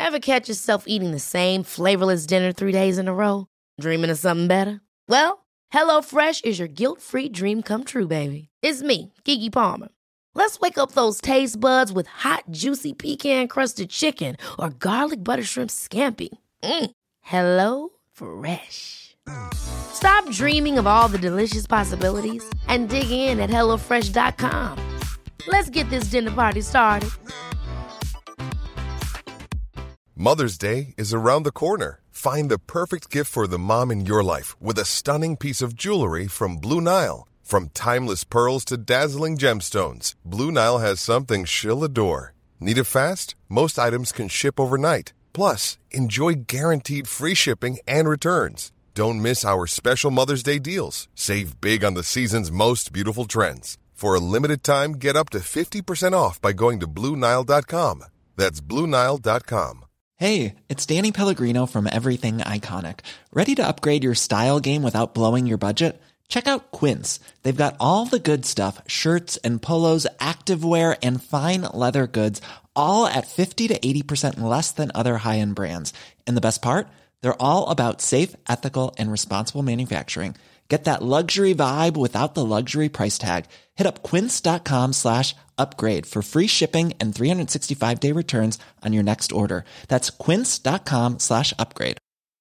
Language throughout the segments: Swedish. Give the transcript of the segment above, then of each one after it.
Ever catch yourself eating the same flavorless dinner 3 days in a row? Dreaming of something better? Well, HelloFresh is your guilt-free dream come true, baby. It's me, Keke Palmer. Let's wake up those taste buds with hot, juicy pecan-crusted chicken or garlic butter shrimp scampi. Hello Fresh. Stop dreaming of all the delicious possibilities and dig in at HelloFresh.com. Let's get this dinner party started. Mother's Day is around the corner. Find the perfect gift for the mom in your life with a stunning piece of jewelry from Blue Nile. From timeless pearls to dazzling gemstones, Blue Nile has something she'll adore. Need it fast? Most items can ship overnight. Plus, enjoy guaranteed free shipping and returns. Don't miss our special Mother's Day deals. Save big on the season's most beautiful trends. For a limited time, get up to 50% off by going to BlueNile.com. That's BlueNile.com. Hey, it's Danny Pellegrino from Everything Iconic. Ready to upgrade your style game without blowing your budget? Check out Quince. They've got all the good stuff, shirts and polos, activewear, and fine leather goods, all at 50 to 80% less than other high-end brands. And the best part? They're all about safe, ethical, and responsible manufacturing. Get that luxury vibe without the luxury price tag. Hit up quince.com/upgrade for free shipping and 365-day returns on your next order. That's quince.com/upgrade.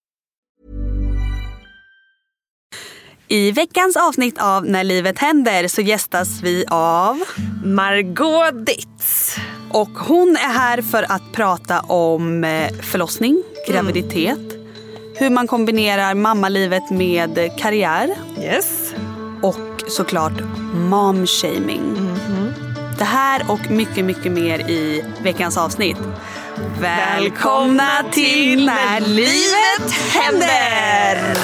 I veckans avsnitt av När livet händer så gästas vi av Margot Ditz. Och hon är här för att prata om förlossning, graviditet, hur man kombinerar mammalivet med karriär. Yes. Och såklart momshaming. Det här och mycket, mycket mer i veckans avsnitt. Välkomna till När livet händer!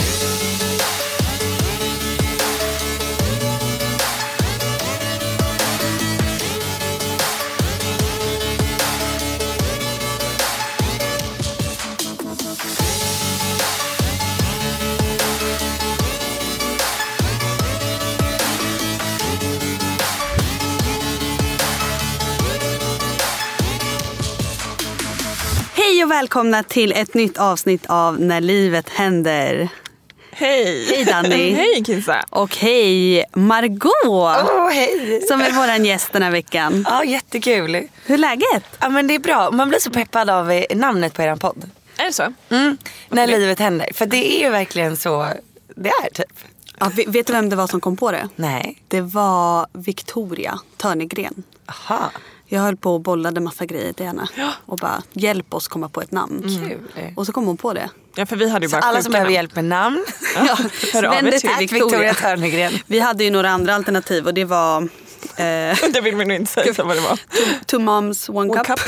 Hej och välkomna till ett nytt avsnitt av När livet händer. Hej. Hej Danny. Hej Kissa. Och hej Margot. Hej. Som är våran gäst den här veckan. Ja, jättekul. Hur är läget? Ja, men det är bra. Man blir så peppad av namnet på eran podd. Är det så? När livet händer. För det är ju verkligen så det är typ. Ja, vet du vem det var som kom på det? Nej. Det var Victoria Törnegren. Aha. Jag höll på och bollade massa grejer till henne. Och bara, hjälp oss komma på ett namn. Kul. Och så kom hon på det. Ja, för vi hade ju bara alla som behöver hjälp med namn. Ja, hör av er till Victoria Törnegren. Vi hade ju några andra alternativ och det var... det vill man nog inte säga vad det var. Two moms, one cup.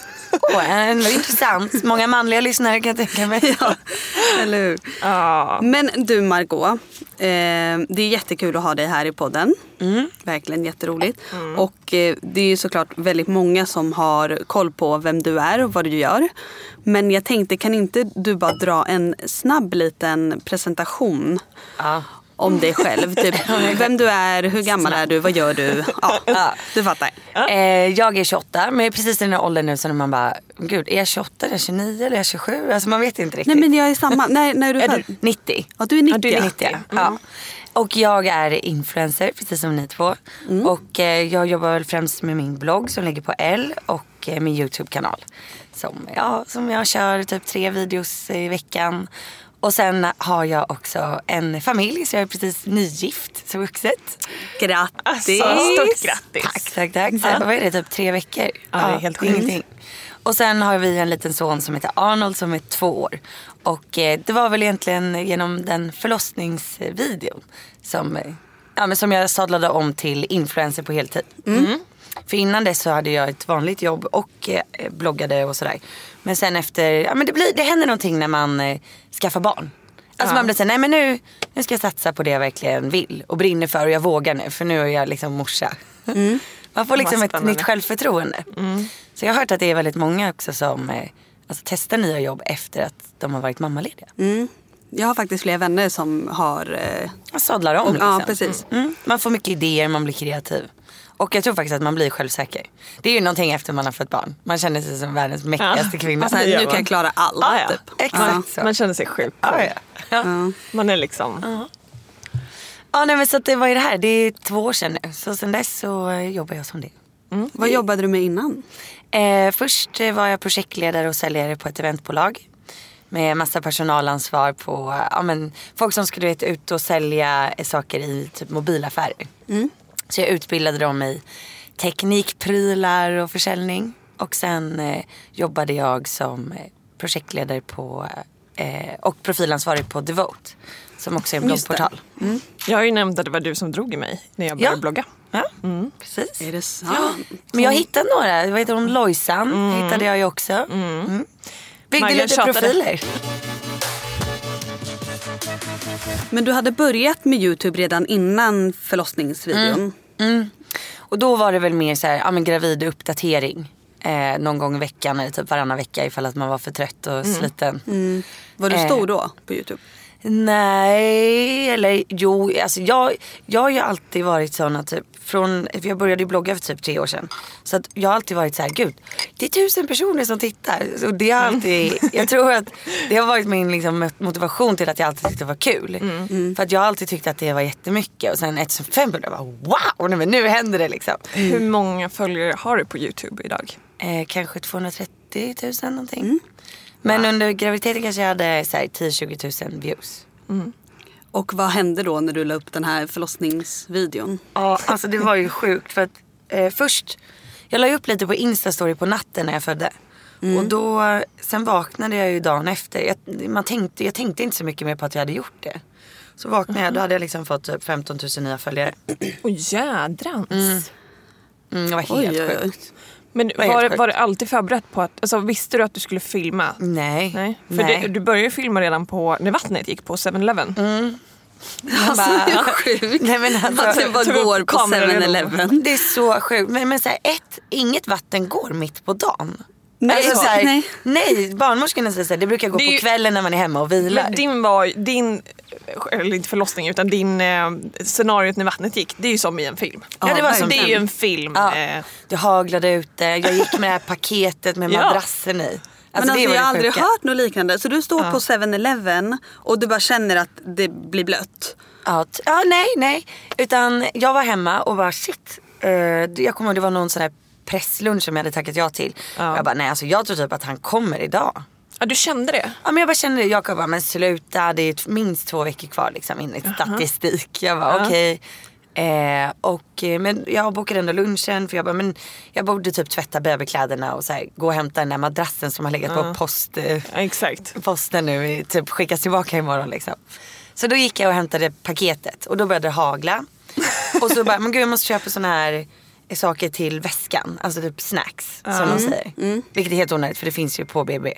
Ändå intressant. Många manliga lyssnare kan jag tänka mig. Ja, eller hur? Men du Margot, det är jättekul att ha dig här i podden. Verkligen jätteroligt. Och det är ju såklart väldigt många som har koll på vem du är och vad du gör. Men jag tänkte, kan inte du bara dra en snabb liten presentation om dig själv? Typ, vem du är, hur gammal är du, vad gör du? Ja, du fattar. Jag är 28, men jag är precis i den här åldern nu så man bara, gud, är jag 28, är jag 29 eller är jag 27? Alltså man vet inte riktigt. Nej, men jag är samma. När är du född? 90. Ja, du är 90. Ja, du är 90. Ja. Och jag är influencer, precis som ni två. Och jag jobbar väl främst med min blogg som ligger på L och min YouTube-kanal. Som jag kör typ 3 videos i veckan. Och sen har jag också en familj, så jag är precis nygift, så vuxet. Grattis! Alltså, stort grattis! Tack. Så vad är det, typ 3 veckor? Ja, det är helt sjukt. Ingenting. Och sen har vi en liten son som heter Arnold som är 2 år. Och det var väl egentligen genom den förlossningsvideon som jag sadlade om till influencer på heltid. För innan dess så hade jag ett vanligt jobb och bloggade och sådär. Men sen efter, det händer någonting när man skaffar barn. Alltså man blir så här, nej men nu ska jag satsa på det jag verkligen vill och brinner för, och jag vågar nu, för nu är jag liksom morsa. Man får liksom ett nytt självförtroende. Så jag har hört att det är väldigt många också som testar nya jobb efter att de har varit mammalediga. Jag har faktiskt flera vänner som har... Man sadlar om liksom. Ja, precis. Man får mycket idéer, man blir kreativ. Och jag tror faktiskt att man blir självsäker. Det är ju någonting efter man har fått barn. Man känner sig som världens mäktigaste kvinna. Alltså, nu kan jag klara allt. Typ. Exakt så. Man känner sig sjukt. Man är liksom... Ja, nej, men så att det var ju det här. Det är 2 år sedan nu. Så sen dess så jobbar jag som det. Vad jobbade du med innan? Först var jag projektledare och säljare på ett eventbolag. Med massa personalansvar på folk som skulle ut och sälja saker i typ mobilaffärer. Så jag utbildade dem i teknikprylar och försäljning. Och sen jobbade jag som projektledare på och profilansvarig på Devote. Som också är en bloggportal. Jag har ju nämnt att det var du som drog i mig när jag började blogga. Ja, precis. Är det sant? Ja. Men jag hittade några. Vad heter de? Lojsan hittade jag ju också. Byggde lite profiler. Men du hade börjat med YouTube redan innan förlossningsvideon. Och då var det väl mer så här, gravid uppdatering. Någon gång i veckan eller typ varannan vecka ifall att man var för trött och sliten. Var du stor då på YouTube? Nej, eller jo, alltså jag har ju alltid varit såna typ jag började blogga för typ 3 år sedan. Så att jag har alltid varit så här, gud, det är 1000 personer som tittar. Så det har alltid, jag tror att det har varit min liksom motivation till att jag alltid tyckte det var kul. För att jag har alltid tyckt att det var jättemycket. Och sen 1500 var wow, men nu händer det liksom. Hur många följare har du på YouTube idag? Kanske 230 000 någonting. Men under graviditeten kanske jag hade 10-20 000 views. Och vad hände då när du la upp den här förlossningsvideon? Ja, alltså det var ju sjukt för att först, jag la upp lite på Instastory på natten när jag födde. Och då, sen vaknade jag ju dagen efter. Jag tänkte inte så mycket mer på att jag hade gjort det. Så vaknade jag, då hade jag liksom fått typ 15 000 nya följare. Åh jädrans. Det var helt sjukt. Men var det alltid förberett på att, alltså visste du att du skulle filma? Nej. För du började ju filma redan på när vattnet gick på 7-Eleven. Alltså det är sjukt. Nej, men alltså, att det bara går på 7-Eleven. Det är så sjukt. Men så här, inget vatten går mitt på dagen. Nej, alltså, så här, nej, barnmorskorna säger så här, det brukar gå på kvällen när man är hemma och vilar. Men din eller inte förlossning utan din scenariot när vattnet gick, det är ju som i en film. Ja, det var som det är ju en film. Ja. Det haglade ute, jag gick med det här paketet med madrassen i. Alltså, men jag har aldrig hört något liknande. Så du står på 7-Eleven och du bara känner att det blir blött. Ja, nej. Utan jag var hemma och bara shit. Jag kommer ihåg det var någon sån här presslunch som jag hade tackat ja till. Och jag bara nej, alltså jag tror typ att han kommer idag. Ja, du kände det? Ja, men jag bara kände det. Jag bara, men sluta, det är minst 2 veckor kvar liksom enligt statistik. Jag bara okej. Men jag bokade ändå lunchen för jag bara, men jag borde typ tvätta babykläderna och så här, gå och hämta den där madrassen som har legat på posten nu, typ skickas tillbaka imorgon liksom. Så då gick jag och hämtade paketet och då började det hagla. Och så bara, men gud jag måste köpa såna här saker till väskan, alltså typ snacks som de säger. Vilket är helt onödigt för det finns ju på BB.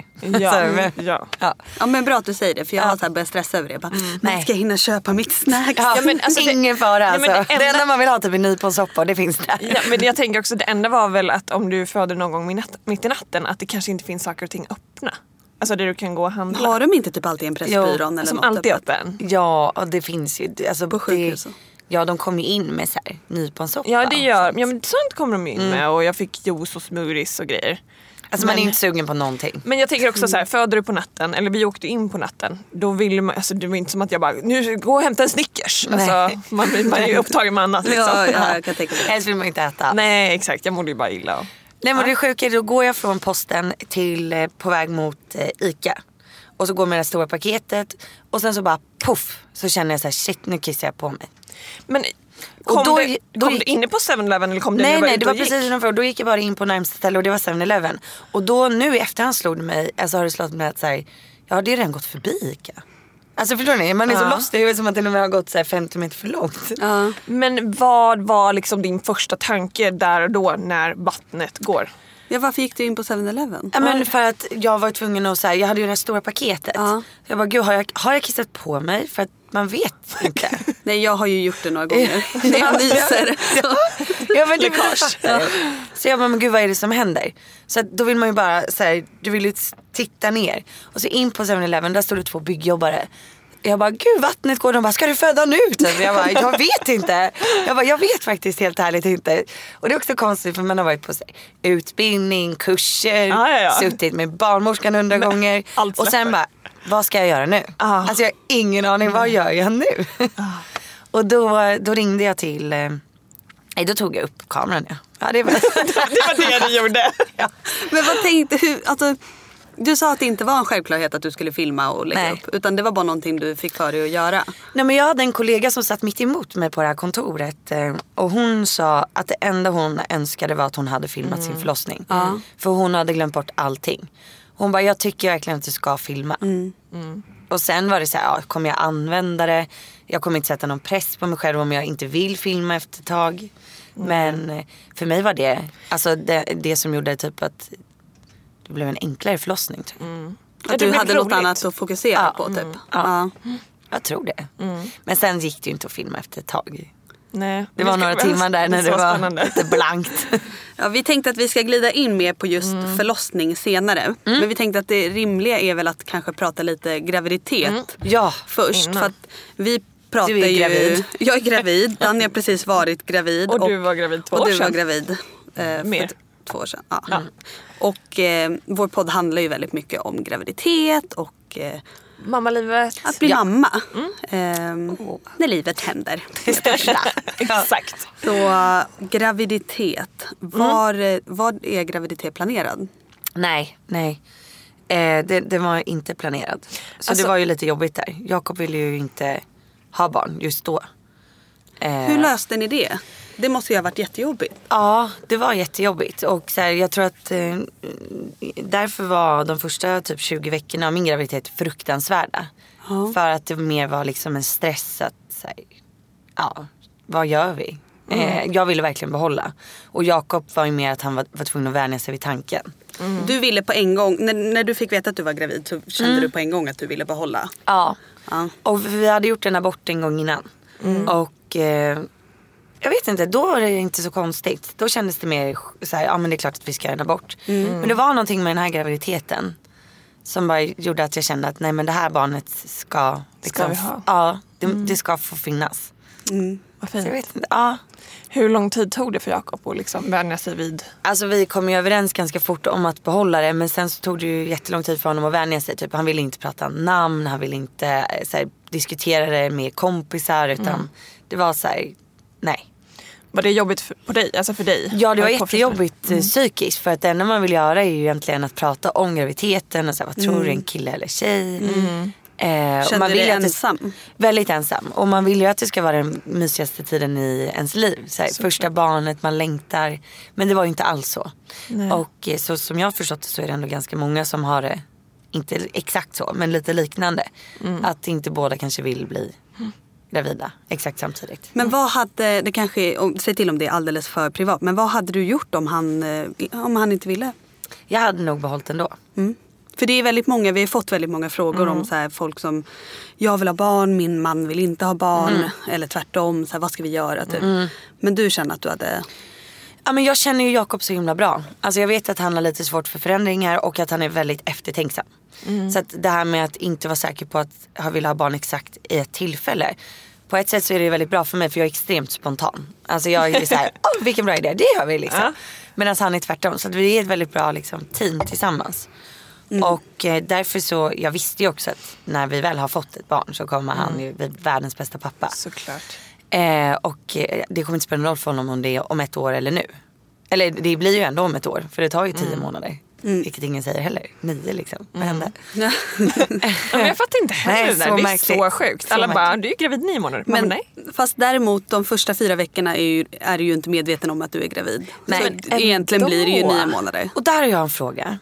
Ja, men bra att du säger det för jag har så här börjat stressa över det. Bara, nej, ska jag hinna köpa mitt snacks? Ja, men alltså, ingen fara alltså. Det enda man vill ha typ en nyponsoppa och det finns där. Ja, men jag tänker också det enda var väl att om du föder någon gång mitt i natten att det kanske inte finns saker och ting öppna. Alltså där du kan gå och handla. Har de inte typ alltid en pressbyrån eller som något alltid är öppen? Ja, och det finns ju alltså på sjukhus. Ja, de kommer in med så här nyponsoppa. Ja, det gör. Ja, men sånt kommer de in med och jag fick juice och smoothies och grejer. Alltså man är inte sugen på någonting. Men jag tänker också så här, föder du på natten eller vi åkte in på natten, då vill man, alltså det var inte som att jag bara nu gå och hämta en Snickers. Alltså man är ju upptagen med annat liksom. Ja, jag kan tänka mig. Helst vill man inte äta. Nej, exakt. Jag mådde ju bara illa. Nej, men det sjuka är då går jag från posten till på väg mot Ica. Och så går med det stora paketet och sen så bara puff så känner jag så här shit, nu kissar jag på mig. Men kom du inne på 7-Eleven eller kom du Nej, det var precis utanför. Då gick jag bara in på närmsta ställe och det var 7-Eleven. Och då nu i efterhand slog det mig, alltså har det slått mig att så här, ja det är redan gått förbi Ica. Alltså förstår ni, man är så lost, det är som att det har gått så här 50 meter för långt. Men vad var liksom din första tanke där och då när vattnet går? Ja, varför gick du in på 7-Eleven? Ja, men för att jag var tvungen att säga, jag hade ju det här stora paketet. Jag bara, gud har jag kissat på mig? För att man vet inte. Nej, jag har ju gjort det några gånger. När jag nyser. Ja, men så jag bara, men gud vad är det som händer? Så att, då vill man ju bara så här, du vill ju titta ner. Och så in på 7-Eleven, där stod det 2 byggjobbare. Jag bara, gud vattnet går. De bara, ska du föda nu? Typ. Jag bara, jag vet inte. Jag vet faktiskt helt ärligt inte. Och det är också konstigt för man har varit på utbildning, kurser, suttit med barnmorskan 100 gånger. Och sen bara, vad ska jag göra nu? Alltså jag har ingen aning, vad gör jag nu? Och då ringde jag till... Nej, då tog jag upp kameran. Ja, det var det du gjorde. Ja. Men vad tänkte du? Du sa att det inte var en självklarhet att du skulle filma och lägga upp. Utan det var bara någonting du fick för dig att göra. Nej, men jag hade en kollega som satt mitt emot mig på det här kontoret. Och hon sa att det enda hon önskade var att hon hade filmat sin förlossning. För hon hade glömt bort allting. Hon bara, jag tycker verkligen att du ska filma. Och sen var det så här, kommer jag använda det? Jag kommer inte sätta någon press på mig själv om jag inte vill filma efter ett tag. Men för mig var det alltså det som gjorde typ att det blev en enklare förlossning. Att du hade något annat att fokusera på typ. Ja. Jag tror det. Men sen gick det ju inte att filma efter ett tag. Nej, det var några timmar där när det var lite blankt. Ja, vi tänkte att vi ska glida in mer på just förlossning senare. Men vi tänkte att det rimliga är väl att kanske prata lite graviditet först. För att vi pratar du är gravid. Jag är gravid. Danny har precis varit gravid. Och du var gravid 2 år sedan. Och du var gravid för 2 år sedan. Ja. Och vår podd handlar ju väldigt mycket om graviditet och... mammalivet. Att bli mamma. När livet händer. Exakt. Så graviditet. Var är graviditet planerad? Nej. Det var inte planerad. Så alltså, det var ju lite jobbigt där. Jakob ville ju inte ha barn just då. Hur löste ni det? Det måste ju ha varit jättejobbigt. Ja, det var jättejobbigt. Och så här, jag tror att därför var de första typ 20 veckorna av min graviditet fruktansvärda. För att det mer var liksom en stress att så här, vad gör vi? Jag ville verkligen behålla. Och Jakob var ju mer att han var tvungen att vänja sig vid tanken. Du ville på en gång, när du fick veta att du var gravid så kände du på en gång att du ville behålla? Ja. Och vi hade gjort en abort en gång innan. Och jag vet inte, då var det inte så konstigt. Då kändes det mer så här, men det är klart att vi ska göra en abort. Men det var någonting med den här graviditeten som bara gjorde att jag kände att nej, men det här barnet ska liksom, vi ha? Ja, det ska få finnas. Vad fint. Så jag vet inte, Hur lång tid tog det för Jakob att liksom vänja sig vid? Alltså vi kom ju överens ganska fort om att behålla det. Men sen så tog det ju jättelång tid för honom att vänja sig. Typ, han ville inte prata namn. Han ville inte så här, diskutera det med kompisar. Utan det var så här, nej. Var det jobbigt på dig? Alltså för dig? Ja, det var jättejobbigt psykiskt. För att det enda man vill göra är ju egentligen att prata om graviditeten. Och så här, vad tror du, en kille eller tjej? Kände du dig ensam? Väldigt ensam. Och man vill ju att det ska vara den mysigaste tiden i ens liv. Så här, första barnet, man längtar. Men det var ju inte alls så. Nej. Och så som jag har förstått det så är det ändå ganska många som har det. Inte exakt så, men lite liknande. Att inte båda kanske vill bli gravida exakt samtidigt. Men vad hade, det kanske, säg till om det är alldeles för privat. Men vad hade du gjort om han inte ville? Jag hade nog behållit ändå. För det är väldigt många, vi har fått väldigt många frågor om så här, folk som, jag vill ha barn, min man vill inte ha barn. Eller tvärtom, så här, vad ska vi göra? Typ. Men du känner att du hade... Ja, men jag känner ju Jakob så himla bra. Alltså jag vet att han har lite svårt för förändringar och att han är väldigt eftertänksam. Så att det här med att inte vara säker på att han vill ha barn exakt i ett tillfälle. På ett sätt så är det väldigt bra för mig för jag är extremt spontan. Alltså jag är så här, vilken bra idé, det gör vi liksom. Medan han är tvärtom. Så att vi är ett väldigt bra liksom, team tillsammans. Och därför så, jag visste ju också att när vi väl har fått ett barn så kommer han ju bli världens bästa pappa. Såklart. Och det kommer inte spela någon roll för honom om det är om ett år eller nu. Eller det blir ju ändå om ett år, för det tar ju 10 månader. Vilket ingen säger heller. 9 liksom. Vad hände? Men jag fattar inte heller det där. Det är så sjukt. Alla bara, du är gravid 9 månader. Men nej. Fast däremot de första 4 veckorna är du ju inte medveten om att du är gravid. Nej. Så egentligen blir det ju 9 månader. Och där har jag en fråga.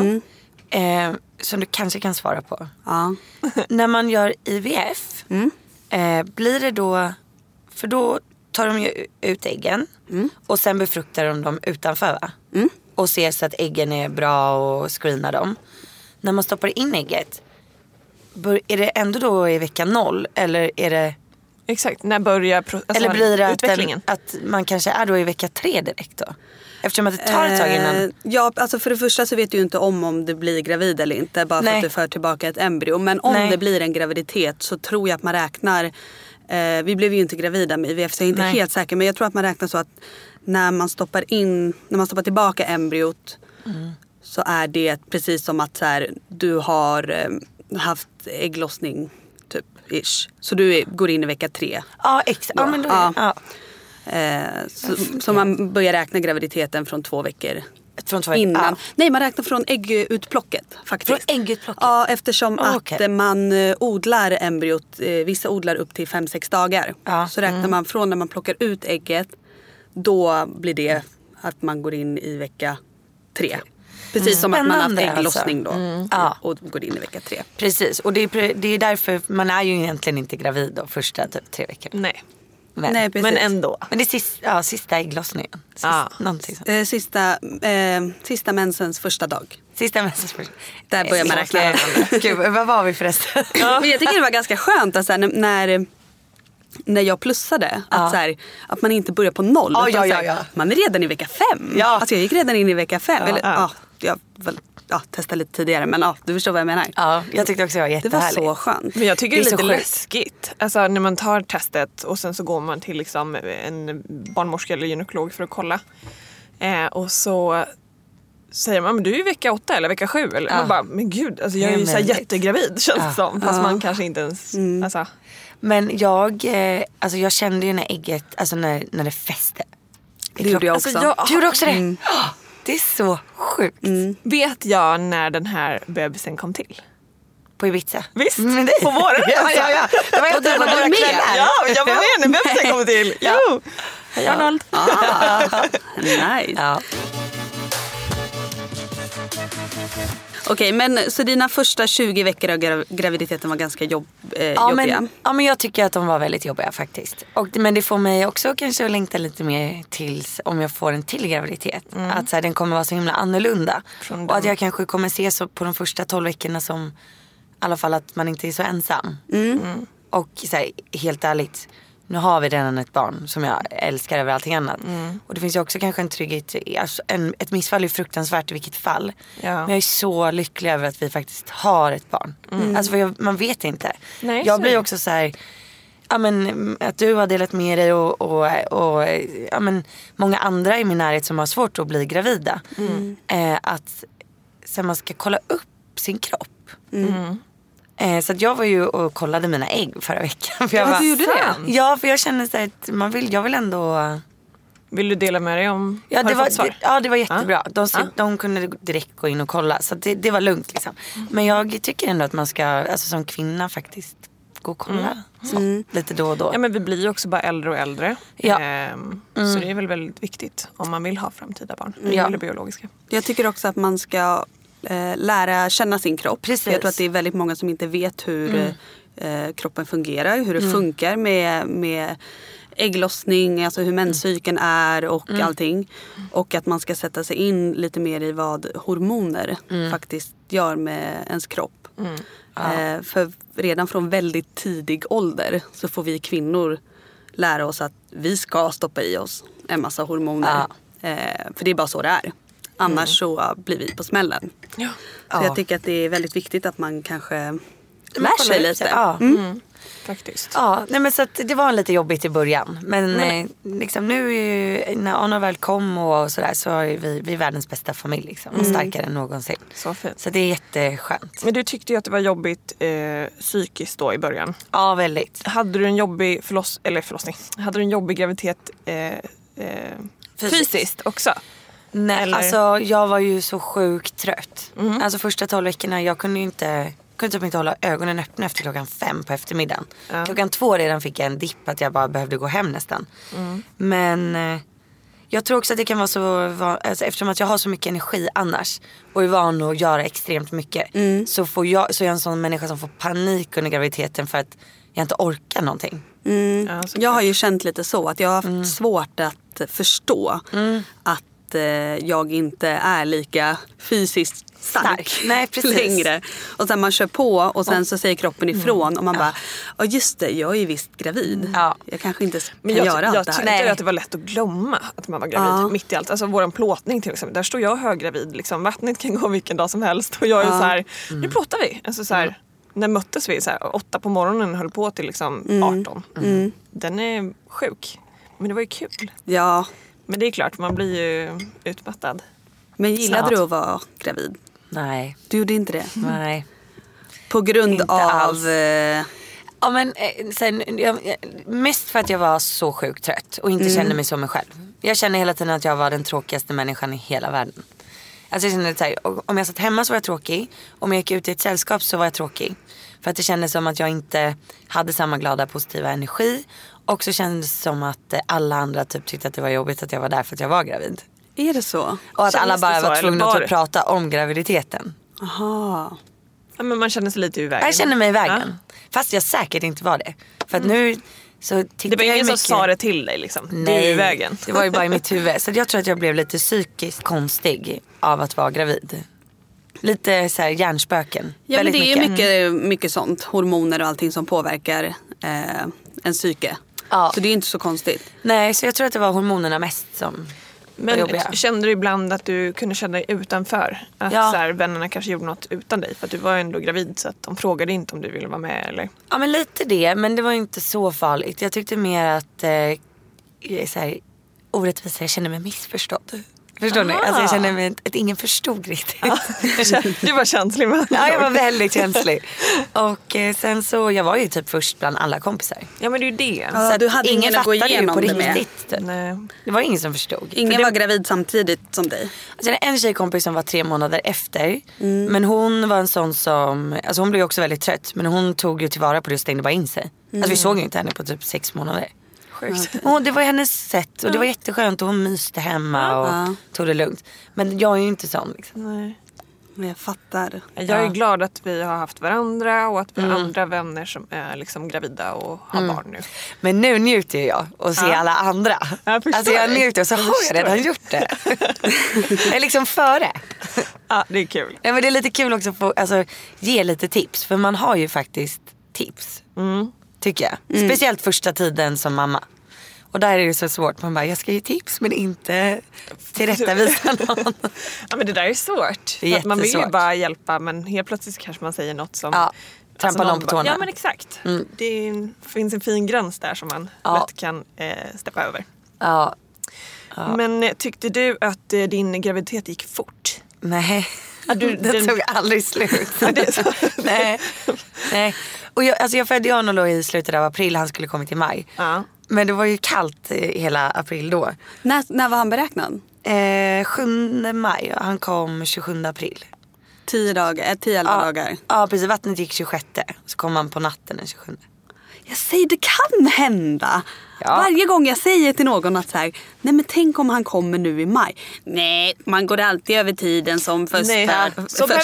Som du kanske kan svara på. När man gör IVF, blir det då, för då tar de ju ut äggen och sen befruktar de dem utanför, va? Och ser så att äggen är bra och screenar dem. När man stoppar in ägget, är det ändå då i vecka 0 eller är det... Exakt, när börjar eller blir det utvecklingen? Att man kanske är då i vecka 3 direkt då? Eftersom att det tar ett tag innan. Ja, alltså för det första så vet du ju inte om du blir gravid eller inte. Bara för att du för tillbaka ett embryo. Men om det blir en graviditet så tror jag att man räknar. Vi blev ju inte gravida med IVF så jag är inte helt säker. Men jag tror att man räknar så att när man stoppar tillbaka embryot. Så är det precis som att så här, du har haft ägglossning typ ish. Så du går in i vecka 3. Ja, exakt. Ja, men då så man börjar räkna graviditeten från 2 veckor innan. Nej, man räknar från äggutplocket faktiskt. Från äggutplocket? Ja, eftersom att man odlar embryot, vissa odlar upp till 5-6 dagar. Så räknar man från när man plockar ut ägget, då blir det att man går in i vecka 3. Precis som att man har haft ägglossning då och går in i vecka 3. Precis, och det är därför man är ju egentligen inte gravid då första typ 3 veckor. Nej. Nej, men ändå. Men det är sista ägglossningen. Sista mensens första dag. Sista mensens första. Där börjar man räkna. Gud, vad var vi förresten? Men jag tycker det var ganska skönt att så här, när jag plussade att, så här, att man inte börjar på 0. Man är redan i vecka 5. Alltså jag gick redan in i vecka 5. Jag testade lite tidigare, men du förstår vad jag menar. Ja, jag tyckte också det var jättehärligt. Det var så skönt. Men jag tycker det är lite läskigt. Alltså när man tar testet och sen så går man till liksom en barnmorska eller gynekolog för att kolla. Och så säger man, men du är ju vecka 8 eller vecka 7. Eller man bara, men gud, alltså jag är ju så här jättegravid känns det som. Fast man kanske inte ens... Alltså. Men jag kände ju när ägget, alltså när det fäste. Det gjorde jag också. Alltså, du gjorde också det? Det är så sjukt. Vet jag när den här bebisen kom till? På Ibiza. Visst, på våren. Ja. Det var och du var med. Ja, jag var med när bebisen kom till. Jo. Hej Arnold. Nice. Ja. Okej, men så dina första 20 veckor av graviditeten var ganska jobbiga? Men jag tycker att de var väldigt jobbiga faktiskt. Men det får mig också kanske att längta lite mer tills om jag får en till graviditet. Att så här, den kommer vara så himla annorlunda. Och att jag kanske kommer se så på de första 12 veckorna som i alla fall att man inte är så ensam. Och så här, helt ärligt, nu har vi redan ett barn som jag älskar över allting annat. Och det finns ju också kanske en trygghet. Alltså ett missfall är fruktansvärt i vilket fall. Ja. Men jag är så lycklig över att vi faktiskt har ett barn. Alltså för man vet inte. Nej, jag blir också så här... Ja, men, att du har delat med dig och ja, men, många andra i min närhet som har svårt att bli gravida. Att så man ska kolla upp sin kropp. Så att jag var ju och kollade mina ägg förra veckan. För jag du gjorde det? Ja, för jag kände så att jag vill ändå... Vill du dela med dig om... Ja, det var jättebra. De kunde direkt gå in och kolla. Så det var lugnt liksom. Men jag tycker ändå att man ska, alltså som kvinna faktiskt, gå och kolla. Lite då och då. Ja, men vi blir ju också bara äldre och äldre. Ja. Så det är väl väldigt viktigt om man vill ha framtida barn. Eller biologiska. Jag tycker också att man ska... lära känna sin kropp. Precis. Jag tror att det är väldigt många som inte vet hur kroppen fungerar, hur det funkar med ägglossning, alltså hur menscykeln är och allting. Och att man ska sätta sig in lite mer i vad hormoner faktiskt gör med ens kropp. För redan från väldigt tidig ålder så får vi kvinnor lära oss att vi ska stoppa i oss en massa hormoner. För det är bara så det är. Annars så blir vi på smällen. Så jag tycker att det är väldigt viktigt att man kanske lär sig lite. Faktiskt. Ja, nej, men så att det var lite jobbigt i början. Men liksom, nu när Anna väl kom och sådär, så är vi världens bästa familj liksom, och starkare än någonsin. Så fint. Så det är jätteskönt. Men du tyckte ju att det var jobbigt psykiskt då i början. Ja, väldigt. Hade du en jobbig förlossning? Hade du en jobbig graviditet fysiskt också? Nej, eller? Alltså jag var ju så sjukt trött. Alltså första 12 veckorna, jag kunde typ inte hålla ögonen öppna efter 5:00 på eftermiddagen. 2:00 redan fick jag en dipp att jag bara behövde gå hem nästan. Men jag tror också att det kan vara så, alltså, eftersom att jag har så mycket energi annars och är van att göra extremt mycket, så är jag en sån människa som får panik under graviditeten för att jag inte orkar någonting. Jag har ju känt lite så att jag har haft svårt att förstå att att jag inte är lika fysiskt stark. Nej, precis. Längre. Och sen man kör på och sen så säger kroppen ifrån och man bara, ja just det, jag är ju visst gravid. Ja. Jag kanske inte kan Men göra allt det här. Jag tyckte att det var lätt att glömma att man var gravid mitt i allt. Alltså våran plåtning till exempel, där står jag höggravid. Liksom. Vattnet kan gå vilken dag som helst och jag är så här, nu plåtar vi. Alltså så här, när möttes vi så här, 8 på morgonen höll på till liksom 18. Den är sjuk. Men det var ju kul. Ja. Men det är klart, man blir ju utmattad. Men gillade du att vara gravid? Nej. Du gjorde inte det? Nej. På grund Inte av... alls. Ja, men sen, mest för att jag var så sjukt trött och inte kände mig som mig själv. Jag kände hela tiden att jag var den tråkigaste människan i hela världen. Alltså jag kände så här, om jag satt hemma så var jag tråkig. Om jag gick ut i ett sällskap så var jag tråkig. För att det kändes som att jag inte hade samma glada positiva energi. Och så kändes det som att alla andra typ tyckte att det var jobbigt att jag var där för att jag var gravid. Är det så? Och att Kändes alla bara det så, var tvungna eller att prata om graviditeten. Aha. Ja, men man känner sig lite i vägen. Jag kände mig i vägen. Fast jag säkert inte var det. För att nu så Det var ingen som sa det till dig liksom. Nej, du är i vägen. Det var ju bara i mitt huvud. Så jag tror att jag blev lite psykiskt konstig av att vara gravid. Lite så här hjärnspöken. Ja, men väldigt det är ju mycket sånt. Hormoner och allting som påverkar en psyke. Ja. Så det är inte så konstigt. Nej, så jag tror att det var hormonerna mest som var Men jobbiga. kände du ibland att du kunde känna dig utanför? Att Ja. så här, vännerna kanske gjorde något utan dig? För att du var ändå gravid så att de frågade inte om du ville vara med eller? Ja, men lite det. Men det var inte så farligt. Jag tyckte mer att så här, orättvisa, jag kände mig missförstådd. Förstår ni? Alltså jag kände mig att ingen förstod riktigt. Du var känslig med. Ja, jag var väldigt känslig. Och sen så, jag var ju typ först bland alla kompisar. Ja, men det är ju det. Ja, Så att du hade ingen att gå fattade ju igenom på det med. riktigt. Typ. Nej. Det var ingen som förstod. Ingen var gravid samtidigt som dig. Alltså, jag hade en tjejkompis som var 3 månader efter. Men hon var en sån som, alltså hon blev också väldigt trött. Men hon tog ju tillvara på det och stängde bara in sig. Alltså vi såg ju inte henne på typ 6 månader. Sjukt. Och det var hennes sätt och det var jätteskönt och hon myste hemma och tog det lugnt. Men jag är ju inte sån liksom. Nej. Men jag fattar. Jag är glad att vi har haft varandra och att vi har andra vänner som är liksom gravida och har barn nu. Men nu njuter jag och ser alla andra. Jag förstår Alltså jag dig. njuter och så har jag redan gjort det. Jag är liksom före. Ja, det är kul. Ja, men det är lite kul också att få ge lite tips. För man har ju faktiskt tips. Tycker jag. Speciellt första tiden som mamma. Och där är det så svårt. Man bara, jag ska ge tips men inte tillrättavisa någon. Ja, men det där är svårt. Det är För att man vill ju jättesvårt. bara hjälpa men helt plötsligt kanske man säger något som... Ja, trampar någon på tårna. Ja, men exakt. Det finns en fin gräns där som man lätt kan steppa över. Ja. Men tyckte du att din graviditet gick fort? Nej. Ja, Den tog aldrig slut. Nej. Och jag födde Arnold i slutet av april. Han skulle kommit i maj. Ja. Men det var ju kallt hela april då. När var han beräknad? 7 maj och han kom 27 april. 10-11 dagar. Ja, precis. Vattnet gick 26. Så kom han på natten den 27. Jag säger, det kan hända. Ja. Varje gång jag säger till någon att så här, nej men tänk om han kommer nu i maj. Nej, man går alltid över tiden som föderska.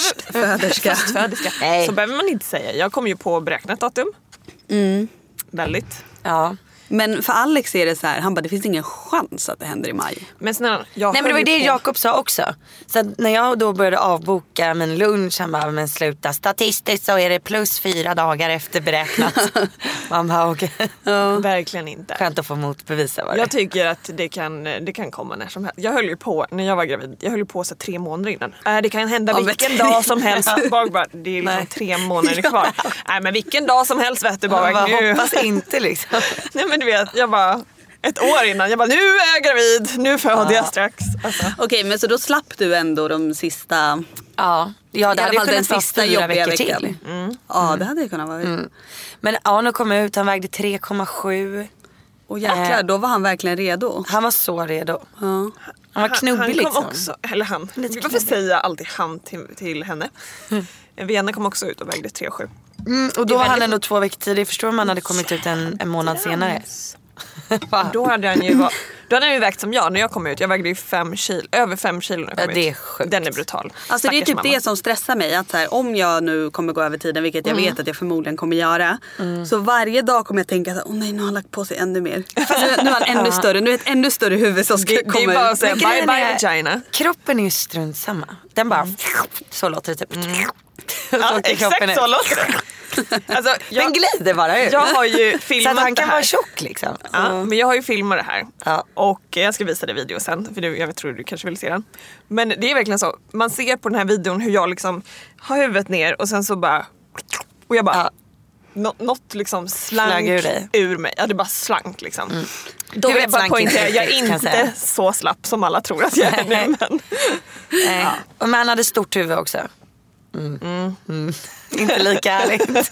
Nej. Så behöver man inte säga. Jag kom ju på beräknat datum. Väldigt. Ja. Men för Alex är det så här, han bara, det finns ingen chans att det händer i maj. Men snälla, Nej, men det var ju det Jakob sa också. Så att när jag då började avboka min lunch, han bara, men sluta, statistiskt så är det plus 4 dagar efter beräknat. Man bara, okej. Verkligen inte. Skönt att få motbevisa vad det. Jag tycker att det kan komma när som helst. Jag höll ju på, när jag var gravid, jag höll ju på så 3 månader innan. Det kan hända vilken dag som helst. Bara, det är liksom 3 månader kvar. Nej, men vilken dag som helst vet du bara. Nu. Hoppas inte liksom. Nej, men du vet, jag bara ett år innan, jag bara, nu är jag gravid, nu föder jag strax. Alltså. Okej, men så då slapp du ändå de sista... Ja, det hade jag kunnat vara 4 veckor till. Ja, det hade jag kunnat vara. Men Arno kom ut, han vägde 3,7. Och jäklar, då var han verkligen redo. Han var så redo. Ja. Han var knubbig Han kom liksom. också, eller han. Varför säger jag alltid han till henne? Vena kom också ut och vägde 3,7. Och då var han ändå 2 veckor tidigare. Förstår man hade kommit ut en månad senare. Då hade han ju vägt som jag när jag kom ut. Jag vägde ju över 5 kilo när jag kom ut. Det är sjukt. Den är brutal. Alltså det är typ mamma. det som stressar mig. Att så här, om jag nu kommer gå över tiden, vilket jag vet att jag förmodligen kommer göra. Så varje dag kommer jag tänka åh nej, nu har han lagt på sig ännu mer. Nu är han ännu större. Nu är ett ännu större huvud som ska komma ut. Det är bara att säga bye bye vagina. Kroppen är ju strunt samma. Den bara, så låter det typ. Ja, exakt så låter det. Alltså, den glider bara ut. Jag har ju filmat så att han kan det här. vara tjock liksom. Ja, men jag har ju filmat det här. Ja. Och jag ska visa dig video sen. För jag tror du kanske vill se den. Men det är verkligen så. Man ser på den här videon hur jag liksom har huvudet ner. Och sen så bara... Och jag bara... Något liksom slank ur mig. Ja, det bara slank liksom. Då vill jag bara poängtera, jag är inte så slapp som alla tror att jag är nu. Men... Ja. Och man hade stort huvud också. Inte lika härligt.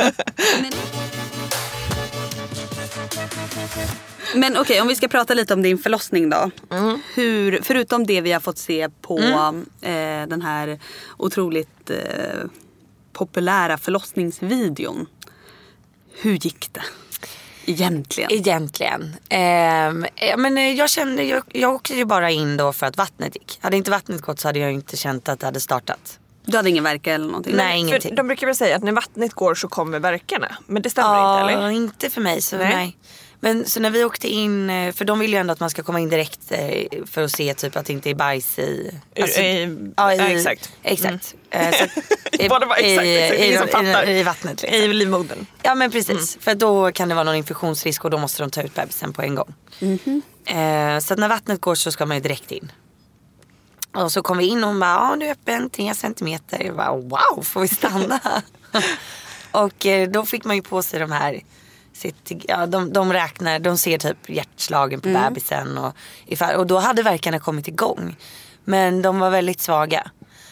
Men okej, om vi ska prata lite om din förlossning då. Hur, förutom det vi har fått se på den här otroligt populära förlossningsvideon. Hur gick det? Egentligen. Men jag kände, jag åkte ju bara in då för att vattnet gick. Hade inte vattnet gått så hade jag inte känt att det hade startat. Du hade ingen värk eller någonting? Nej, ingenting. För de brukar väl säga att när vattnet går så kommer värkarna. Men det stämmer inte, eller? Ja, inte för mig, så nej. Men så när vi åkte in, för de vill ju ändå att man ska komma in direkt för att se typ att det inte är bajs i... Alltså, exakt. Exakt. Var det bara exakt. I vattnet. Liksom. I livmodern. Ja, men precis. För då kan det vara någon infektionsrisk och då måste de ta ut bebisen på en gång. Så att när vattnet går så ska man ju direkt in. Och så kom vi in och hon bara, du är öppen 3 centimeter. Jag bara, wow, får vi stanna? Och då fick man ju på sig de här... de räknar, de ser typ hjärtslagen på bebisen och då hade verkarna kommit igång, men de var väldigt svaga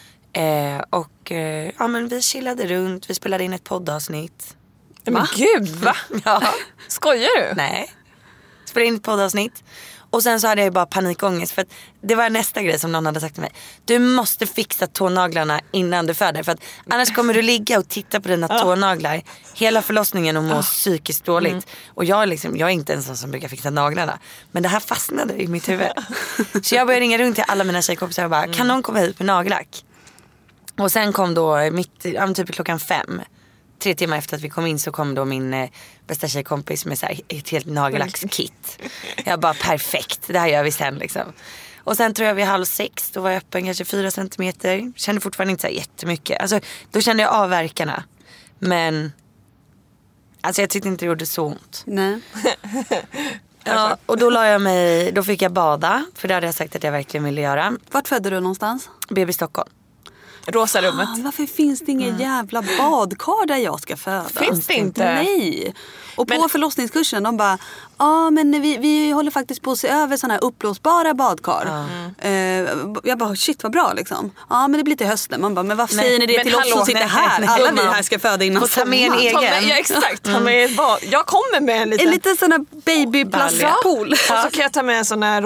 men vi chillade runt, vi spelade in ett poddavsnitt. Men gud, va? Ja. Skojar du? Nej, spelade in ett poddavsnitt. Och sen så hade jag bara panikångest för att det var nästa grej som någon hade sagt till mig. Du måste fixa tånaglarna innan du föder, för att annars kommer du ligga och titta på dina tånaglar hela förlossningen och må psykiskt dåligt. Och jag är inte en sån som brukar fixa naglarna, men det här fastnade i mitt huvud. Så jag började ringa runt till alla mina tjejkompisar och bara, kan någon komma hit med nagellack? Och sen kom då typ 5:00. 3 timmar efter att vi kom in så kom då min bästa tjejkompis med så här ett helt nagellackskit. Jag bara, perfekt, det här gör vi sen liksom. Och sen tror jag vid 5:30, då var jag öppen kanske 4 centimeter. Kände fortfarande inte så här jättemycket. Alltså, då kände jag av verkarna. Men alltså jag tyckte inte det gjorde så ont. Nej. Ja, och då fick jag bada. För det hade jag sagt att jag verkligen ville göra. Vart födde du någonstans? BB Stockholm. Rosa rummet. Varför finns det ingen jävla badkar där jag ska föda? Finns det inte? Nej. Och på förlossningskursen de bara, men vi håller faktiskt på att se över sådana här uppblåsbara badkar. Jag bara, shit vad bra liksom. Ja, men det blir till hösten. Man bara, men varför säger ni det till oss som sitter här? Alla vi här ska föda innan ta med en egen. Ja, exakt. Ta med ett bad. Jag kommer med en liten sån här babyplastpool. Och så kan jag ta med en sån här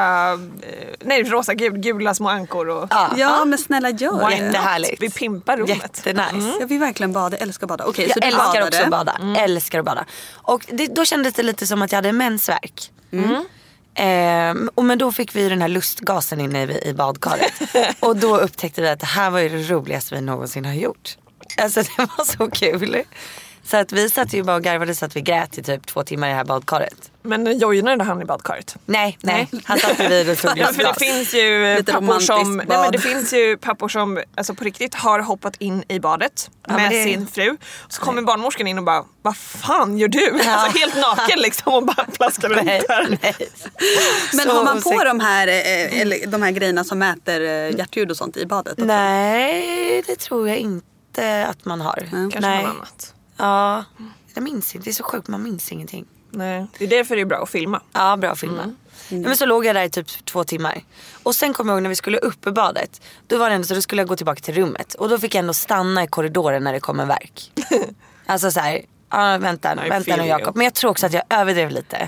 gula små ankor. Och... Ja, men snälla gör det. Jättehärligt. Vi pimpar rummet. Jättenice. Jag vill verkligen bada, älskar bada. Okej, jag så du älskar badade. också att bada. Älskar att bada. Och då kändes det lite som att jag hade mensvärk. Men då fick vi den här lustgasen inne i badkaret. Och då upptäckte vi att det här var ju det roligaste vi någonsin har gjort. Alltså det var så kul. Så att vi satt ju bara och garvade så att vi grät i typ 2 timmar i det här badkaret. Men jojnade han i badkaret? Nej. Han satt bredvid och tog för det finns ju pappor som alltså på riktigt har hoppat in i badet med sin fru. Så kommer barnmorskan in och bara, vad fan gör du? Alltså helt naken liksom och bara plaskar runt där. Men så, har man på de här grejerna som mäter hjärtljud och sånt i badet också? Nej, det tror jag inte att man har. Kanske något annat. Ja, jag minns inte. Det är så sjukt, man minns ingenting. Nej, det är därför det är bra att filma. Ja, bra att filma. Men så låg jag där i typ 2 timmar. Och sen kom jag ihåg när vi skulle upp i badet. Då var det ändå så då skulle jag gå tillbaka till rummet. Och då fick jag ändå stanna i korridoren när det kom en verk. Alltså så här, vänta nu Jakob. Men jag tror också att jag överdrev lite.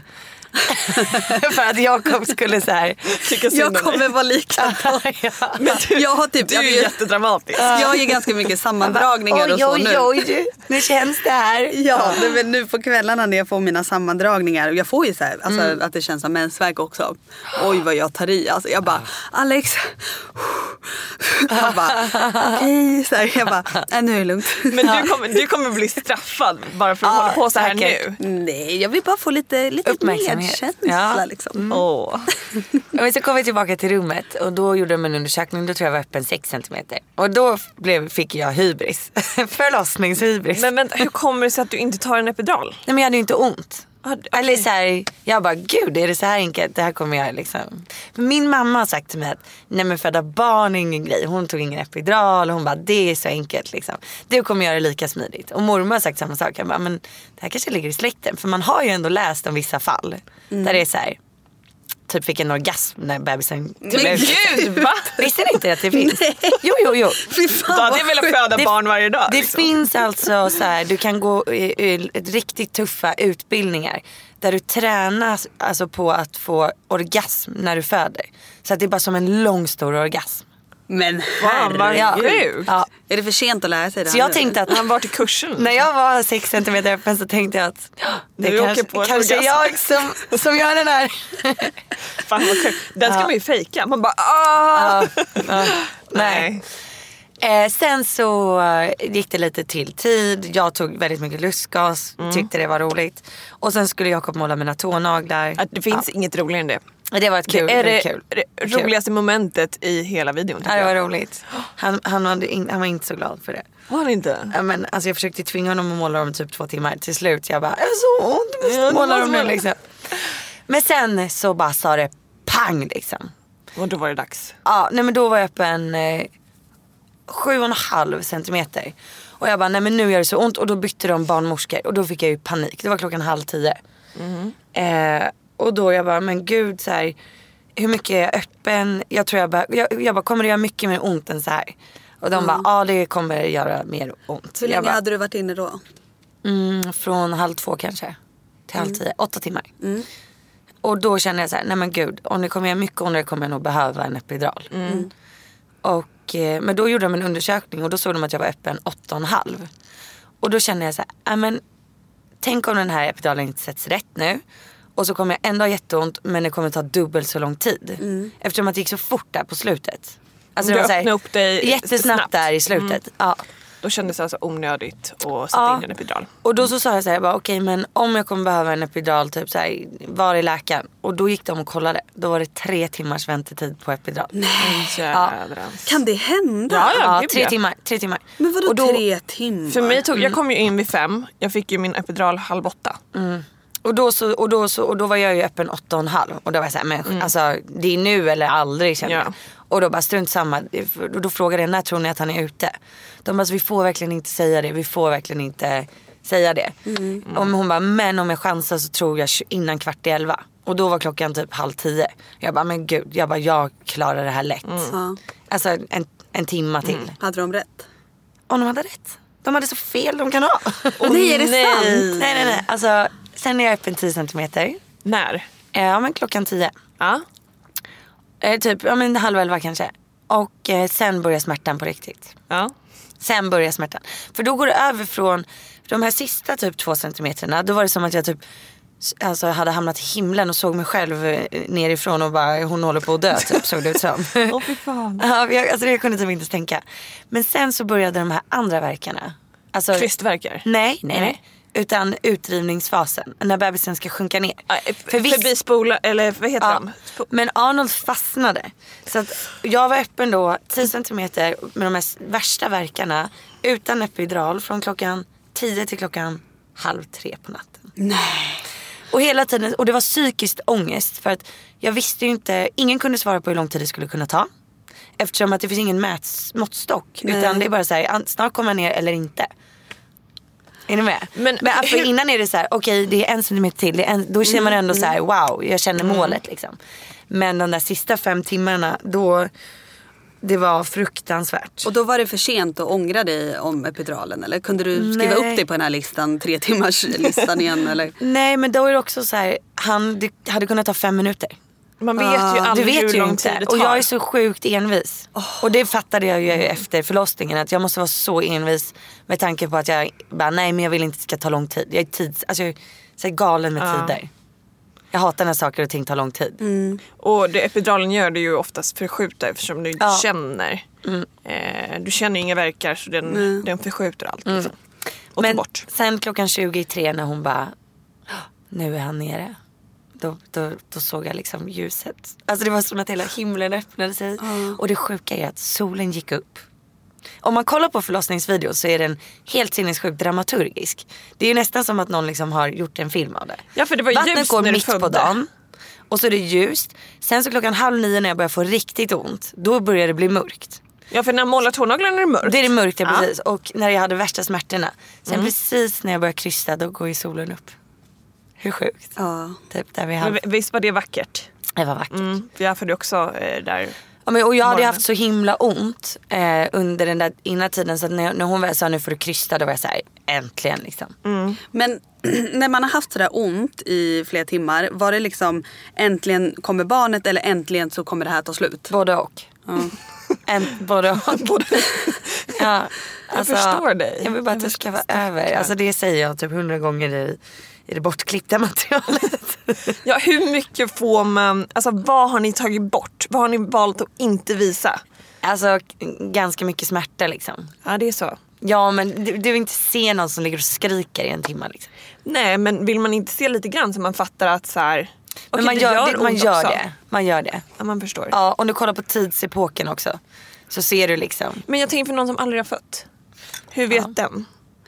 För att Jakob skulle så här Jag kommer vara likadan. Men jag har typ, du är jättedramatisk. Jag har ju ganska mycket sammandragningar och så nu. Nu känns det här. Ja, men nu på kvällarna när jag får mina sammandragningar. Och jag får ju så här, alltså, att det känns som mensvärk också. Oj vad jag tar i. Alltså, jag bara, Alex. Jag bara, okej. Så här, jag bara, nu är det lugnt. Men du kommer bli straffad bara för att hålla på så här nu. Nej, jag vill bara få lite medkänsla liksom. Men så kom vi tillbaka till rummet och då gjorde de en undersökning. Då tror jag var öppen 6 centimeter. Och då fick jag hybris. Förlossningshybris. Men hur kommer det sig att du inte tar en epidural? Nej, men jag hade ju inte ont. Eller så här, jag bara, gud, är det så här enkelt? Det här kommer jag liksom. Min mamma har sagt till mig att nej, men föda barn är ingen grej. Hon tog ingen epidural. Hon bara, det är så enkelt liksom. Du kommer göra det lika smidigt. Och mormor har sagt samma sak. Jag bara, men det här kanske ligger i släkten. För man har ju ändå läst om vissa fall. Där det är så här, typ fick en orgasm när bebisen... Men gud, va? Visste ni inte att det finns? Jo. Då hade jag velat föda barn varje dag. Det liksom. finns alltså så här, du kan gå riktigt tuffa utbildningar där du tränas alltså på att få orgasm när du föder. Så att det är bara som en lång stor orgasm. Men herregud. Ja. Är det för sent att lära sig det? Så jag tänkte att han var till kursen. När jag var 6 centimeter öppen så tänkte jag att det kanske är jag som gör den här. Fan vad sjukt. Den ska man ju fejka. Man bara nej. Sen så gick det lite till tid. Jag tog väldigt mycket lustgas. Tyckte det var roligt. Och sen skulle Jakob måla mina tånaglar. Det finns inget roligare än det. Det var ett kul. Det är det roligaste momentet i hela videon. Ja, det var roligt. Han var inte så glad för det. Var han inte? Ja, men, alltså, jag försökte tvinga honom att måla dem typ 2 timmar. Till slut jag bara, så ont, du måste måla dem nu liksom. Men sen så bara sa det pang liksom. Och då var det dags. Ja, nej men då var jag öppen 7,5 centimeter. Och jag bara, nej men nu gör det så ont. Och då bytte de barnmorskor. Och då fick jag ju panik. Det var 9:30. Och då jag bara, men gud så här, hur mycket är jag öppen? Jag tror jag bara, kommer det göra mycket mer ont än så här? Och de bara, ja det kommer göra mer ont. Hur länge hade du varit inne då? Från 1:30 kanske till 9:30, 8 timmar. Och då kände jag så här, nej men gud, om det kommer göra mycket ondare kommer jag nog behöva en epidural. Och, men då gjorde de en undersökning och då såg de att jag var öppen 8,5. Och då kände jag så här, men tänk om den här epiduralen inte sätts rätt nu. Och så kommer jag ändå ha jätteont, men det kommer ta dubbelt så lång tid. Eftersom att det gick så fort där på slutet. Alltså du det var öppnade upp dig jättesnabbt snabbt. Där i slutet. Ja. Då kändes det alltså onödigt att sätta in en epidural. Och då så sa jag så här, okej, men om jag kommer behöva en epidural, typ så här, var är läkaren? Och då gick de och kollade. Då var det 3 timmars väntetid på epidural. Kan det hända? Ja, 3 timmar. Men vadå då, 3 timmar? För mig jag kom ju in vid 5. Jag fick ju min epidural 7:30. Och då var jag ju öppen 8,5. Och då var jag så här, men alltså det är nu eller aldrig känner jag. Och då bara strunt samma. Och då frågade jag, när tror ni att han är ute? De bara, vi får verkligen inte säga det. Vi får verkligen inte säga det. Och hon bara, men om jag chansar så tror jag innan 11:15. Och då var klockan typ 9:30. Jag bara, men gud, jag klarar det här lätt. Alltså en timma till. Hade de rätt? Om de hade rätt. De hade så fel de kan ha. Nej, är det sant? Nej. Alltså, sen är jag öppen 10 centimeter. När? Ja, men klockan 10. Ja. Typ, 10:30 kanske. Och sen börjar smärtan på riktigt. Ja. Sen börjar smärtan. För då går det över från de här sista typ 2 centimeterna. Då var det som att jag typ alltså, hade hamnat i himlen och såg mig själv nerifrån och bara, hon håller på att dö typ, såg det ut som. Åh fy fan. Ja, jag kunde typ inte tänka. Men sen så började de här andra verkarna. Alltså, Kristverkar? Nej. Utan utdrivningsfasen. När bebisen ska sjunka ner. Förbi spola, eller vad heter de? Men Arnold fastnade. Så att jag var öppen då 10 centimeter med de här värsta verkarna. Utan epidural från klockan 10 till klockan 2:30 på natten. Nej. Och hela tiden, och det var psykiskt ångest. För att jag visste ju inte, ingen kunde svara på hur lång tid det skulle kunna ta. Eftersom att det finns ingen måttstock. Utan det är bara så här, snart kommer jag ner eller inte. Är ni med? Men för innan är det så här, okej, det är 1 centimeter till. Då känner man ändå så här, wow, jag känner målet liksom. Men de där sista 5 timmarna, då det var fruktansvärt. Och då var det för sent att ångra dig om epiduralen? Eller kunde du skriva upp dig på den här listan, 3 timmars listan igen? Eller? Nej, men då är det också så här, det hade kunnat ta 5 minuter. Man vet ju aldrig du vet hur ju lång tid det tar. Och jag är så sjukt envis. Och det fattade jag ju efter förlossningen. Att jag måste vara så envis. Med tanke på att jag bara, nej men jag vill inte att det ska ta lång tid. Jag är alltså jag är galen med tider. Jag hatar när saker och ting tar lång tid. Och det epiduralen gör det ju oftast förskjuta. Eftersom du inte känner. Du känner inga verkar. Så den förskjuter allt liksom. Och men bort. Sen 23:00 när hon bara, nu är han nere. Då såg jag liksom ljuset. Alltså det var som att hela himlen öppnade sig. Och det sjuka är att solen gick upp. Om man kollar på förlossningsvideos så är den helt sinnessjukt dramaturgisk. Det är ju nästan som att någon liksom har gjort en film av det. Ja, för det var vattnet ljust går när mitt på dagen. Och så är det ljust. Sen så 8:30 när jag börjar få riktigt ont, då börjar det bli mörkt. Ja, för när man målar tånaglarna är det mörkt. Det är det mörkt, ja, precis. Och när jag hade värsta smärtorna. Sen precis när jag börjar krysta, då går ju solen upp. Hur sjukt? Ja. Typ där vi hade. Men visst var det vackert? Det var vackert. För jag följde också där. Ja, men, och jag hade haft så himla ont under den där innan tiden. Så att när hon väl sa nu får du krysta, då var jag så här, äntligen liksom. Men när man har haft sådär ont i flera timmar, var det liksom äntligen kommer barnet eller äntligen så kommer det här ta slut? Både och. Både och. Ja, alltså, jag förstår dig. Jag vill bara att det ska vara över. Alltså det säger jag typ 100 gånger i det bortklippta materialet. Ja, hur mycket får man, alltså vad har ni tagit bort? Vad har ni valt att inte visa? Alltså ganska mycket smärta liksom. Ja, det är så. Ja, men du vill inte se någon som ligger och skriker i en timme liksom. Nej, men vill man inte se lite grann så man fattar att så här, men man gör det. Man gör det. Ja, man förstår. Ja, om du kollar på tidsepoken också så ser du liksom. Men jag tänker för någon som aldrig har fött. Hur vet den?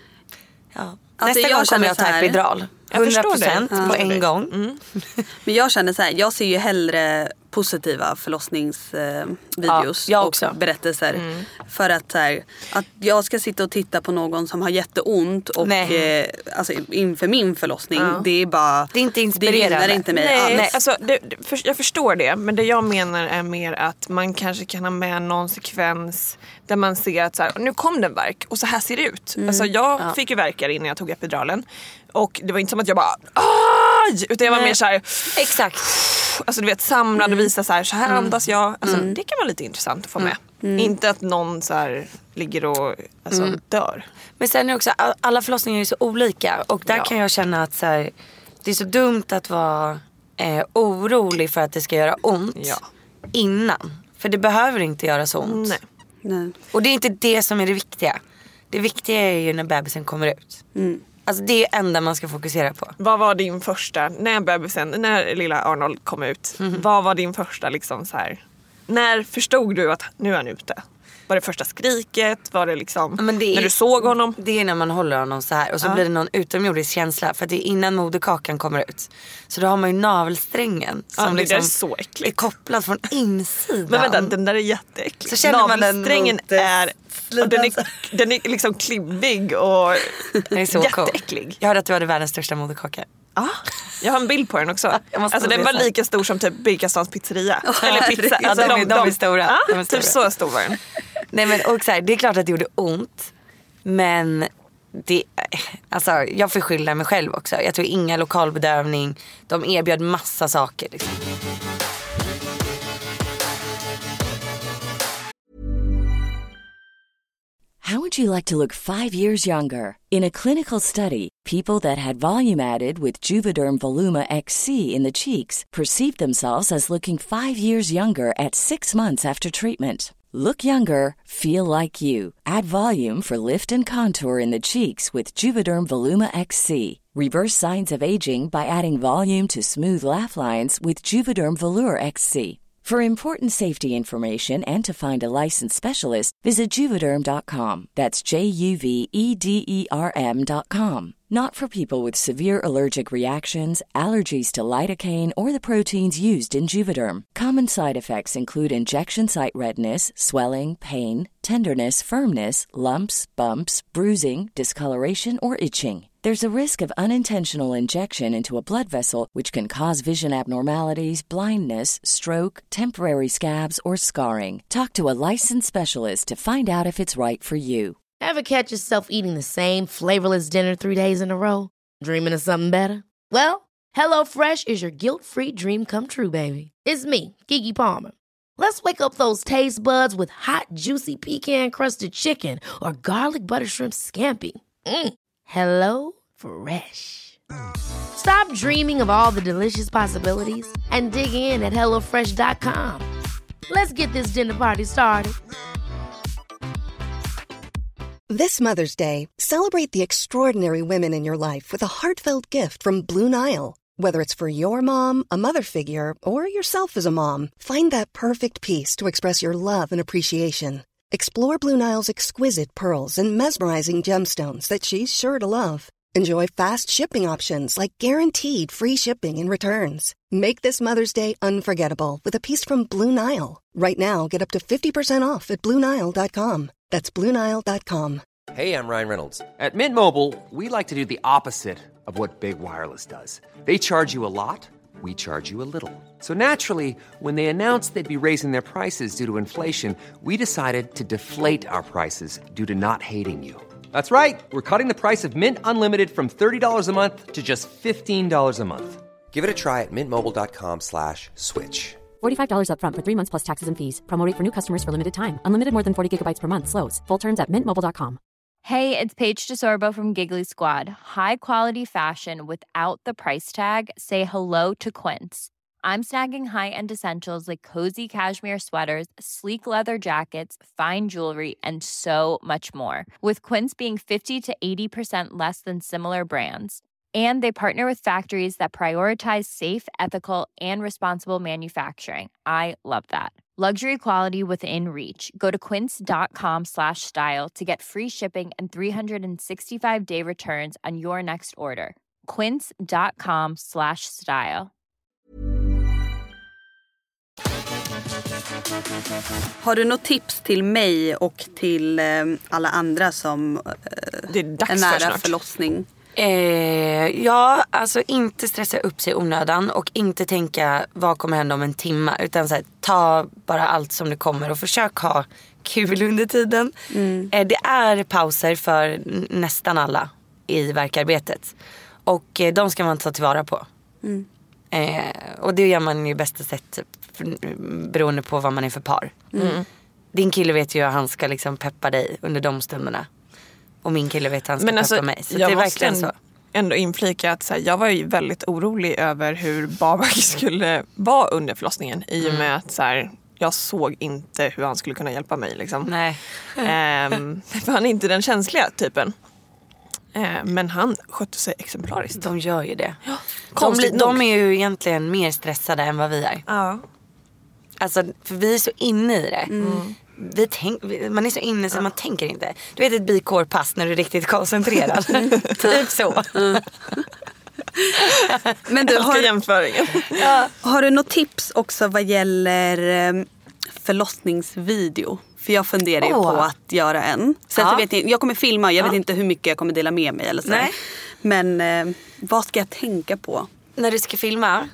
Ja. Alltså, nästa gång kommer jag ta epidural. 100% på en gång. Men jag känner så här, jag ser ju hellre positiva förlossningsvideos jag också. Och berättelser. För att, så här, att jag ska sitta och titta på någon som har jätteont och alltså, inför min förlossning, det är bara, det är inte inspirerande. Det ringer inte mig. Nej. Alltså, jag förstår det, men det jag menar är mer att man kanske kan ha med någon sekvens där man ser att så här, nu kom det en verk och så här ser det ut. Alltså, jag fick ju verkar innan jag tog epiduralen. Och det var inte som att jag bara aj! Utan jag var mer så här, exakt. Alltså du vet, samlad och visa så här andas jag. Alltså det kan vara lite intressant att få med. Inte att någon så här ligger och dör. Men sen är också, alla förlossningar är så olika. Och där kan jag känna att så här, det är så dumt att vara orolig för att det ska göra ont innan. För det behöver inte göra så ont. Nej. Och det är inte det som är det viktiga. Det viktiga är ju när bebisen kommer ut. Alltså det är det enda man ska fokusera på. Vad var din första, när lilla Arnold kom ut, vad var din första liksom så här, när förstod du att nu är han ute? Var det första skriket? Var det liksom när du såg honom? Det är när man håller honom så här och så blir det någon utomjordisk känsla. För det är innan moderkakan kommer ut. Så då har man ju navelsträngen som liksom är så äckligt. är kopplad från insidan. Men vänta, den där är jätteäcklig. Så känner man navelsträngen den är liksom klibbig och den är så jätteäcklig. Cool. Jag hörde att du hade världens största moderkaka. Jag har en bild på den också. Alltså den var lika stor som typ Birkastans pizzeria. Eller pizza. Alltså, de är stora. De är stora. Typ så stor var den. Nej, men och så här, det är klart att det gjorde ont. Men alltså, jag förskyller mig själv också. Jag tog inga lokalbedövning. De erbjöd massa saker liksom. How would you like to look 5 years younger? In a clinical study, people that had volume added with Juvederm Voluma XC in the cheeks perceived themselves as looking 5 years younger at 6 months after treatment. Look younger, feel like you. Add volume for lift and contour in the cheeks with Juvederm Voluma XC. Reverse signs of aging by adding volume to smooth laugh lines with Juvederm Volure XC. For important safety information and to find a licensed specialist, visit Juvederm.com. That's JUVEDERM.com. Not for people with severe allergic reactions, allergies to lidocaine, or the proteins used in Juvederm. Common side effects include injection site redness, swelling, pain, tenderness, firmness, lumps, bumps, bruising, discoloration, or itching. There's a risk of unintentional injection into a blood vessel, which can cause vision abnormalities, blindness, stroke, temporary scabs, or scarring. Talk to a licensed specialist to find out if it's right for you. Ever catch yourself eating the same flavorless dinner 3 days in a row? Dreaming of something better? Well, HelloFresh is your guilt-free dream come true, baby. It's me, Keke Palmer. Let's wake up those taste buds with hot, juicy pecan-crusted chicken or garlic butter shrimp scampi. Hello Fresh. Stop dreaming of all the delicious possibilities and dig in at HelloFresh.com. Let's get this dinner party started. This Mother's Day, celebrate the extraordinary women in your life with a heartfelt gift from Blue Nile. Whether it's for your mom, a mother figure, or yourself as a mom, find that perfect piece to express your love and appreciation. Explore Blue Nile's exquisite pearls and mesmerizing gemstones that she's sure to love. Enjoy fast shipping options like guaranteed free shipping and returns. Make this Mother's Day unforgettable with a piece from Blue Nile. Right now, get up to 50% off at BlueNile.com. That's BlueNile.com. Hey, I'm Ryan Reynolds. At Mint Mobile, we like to do the opposite of what Big Wireless does. They charge you a lot, we charge you a little. So naturally, when they announced they'd be raising their prices due to inflation, we decided to deflate our prices due to not hating you. That's right. We're cutting the price of Mint Unlimited from $30 a month to just $15 a month. Give it a try at mintmobile.com/switch. $45 up front for 3 months plus taxes and fees. Promo rate for new customers for limited time. Unlimited more than 40 gigabytes per month. Slows full terms at mintmobile.com. Hey, it's Paige DeSorbo from Giggly Squad. High quality fashion without the price tag. Say hello to Quince. I'm snagging high-end essentials like cozy cashmere sweaters, sleek leather jackets, fine jewelry, and so much more. With Quince being 50 to 80% less than similar brands. And they partner with factories that prioritize safe, ethical, and responsible manufacturing. I love that. Luxury quality within reach. Go to quince.com/style to get free shipping and 365-day returns on your next order. Quince.com/style. Har du något tips till mig och till alla andra som är nära förlossning? Ja, alltså inte stressa upp sig i onödan och inte tänka vad kommer hända om en timme, utan så här, ta bara allt som det kommer och försök ha kul under tiden. Det är pauser för nästan alla i verkarbetet och de ska man ta tillvara på. Och det gör man ju bästa sätt beroende på vad man är för par. Din kille vet ju att han ska liksom peppa dig under de stunderna. Och min kille vet att han ska peppa mig. Så jag det är verkligen så. Ändå inflika att så här, jag var ju väldigt orolig över hur Babak skulle vara under förlossningen. I och med att så här, jag såg inte hur han skulle kunna hjälpa mig. Liksom. Nej. För han är inte den känsliga typen. Men han skötte sig exemplariskt. De gör ju det. Ja, de är ju egentligen mer stressade än vad vi är. Ja. Alltså, för vi är så inne i det. Man är så inne så man tänker inte. Du vet ett bikårpass när du är riktigt koncentrerad. Typ så. Men du har du något tips också vad gäller förlossningsvideo? För jag funderar ju på att göra en. Sen så vet jag kommer filma, jag vet inte hur mycket jag kommer dela med mig eller så. Nej. Men vad ska jag tänka på? När du ska filma?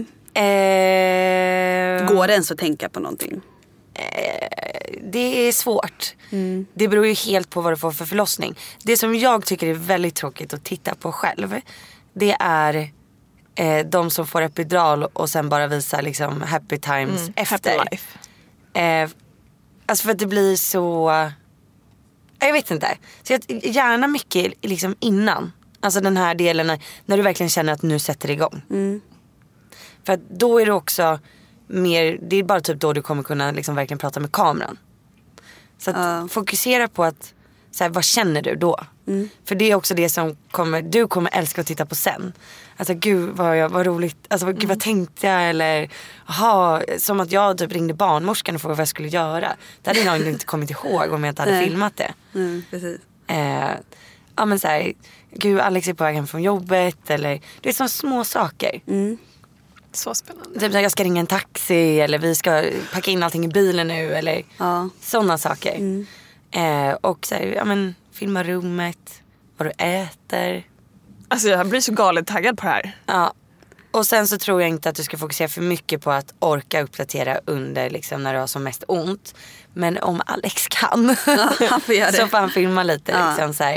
Går det ens att tänka på någonting? Det är svårt. Det beror ju helt på vad du får för förlossning. Det som jag tycker är väldigt tråkigt att titta på själv, det är de som får epidural och sen bara visar liksom happy times efter. Happy life. Alltså för att det blir så, jag vet inte. Så jag gärna mycket liksom innan. Alltså den här delen när du verkligen känner att nu sätter det igång. För att då är det också mer, det är bara typ då du kommer kunna liksom verkligen prata med kameran. Så att fokusera på att så här, vad känner du då? För det är också det som du kommer älska att titta på sen. Alltså gud vad roligt. Alltså gud vad tänkte jag? Eller som att jag typ ringde barnmorskan och frågade vad jag skulle göra. Det hade jag inte kommit ihåg om jag inte hade filmat det. Precis. Ja men så här, gud Alex är på vägen från jobbet. Eller det är så små saker. Så spännande. Typ jag ska ringa en taxi. Eller vi ska packa in allting i bilen nu. Eller sådana saker. Och så här, ja men filma rummet, vad du äter. Alltså jag blir så galet taggad på det här. Ja. Och sen så tror jag inte att du ska fokusera för mycket på att orka uppdatera under liksom när du har som mest ont. Men om Alex kan han får göra det. så får han filma lite liksom så här.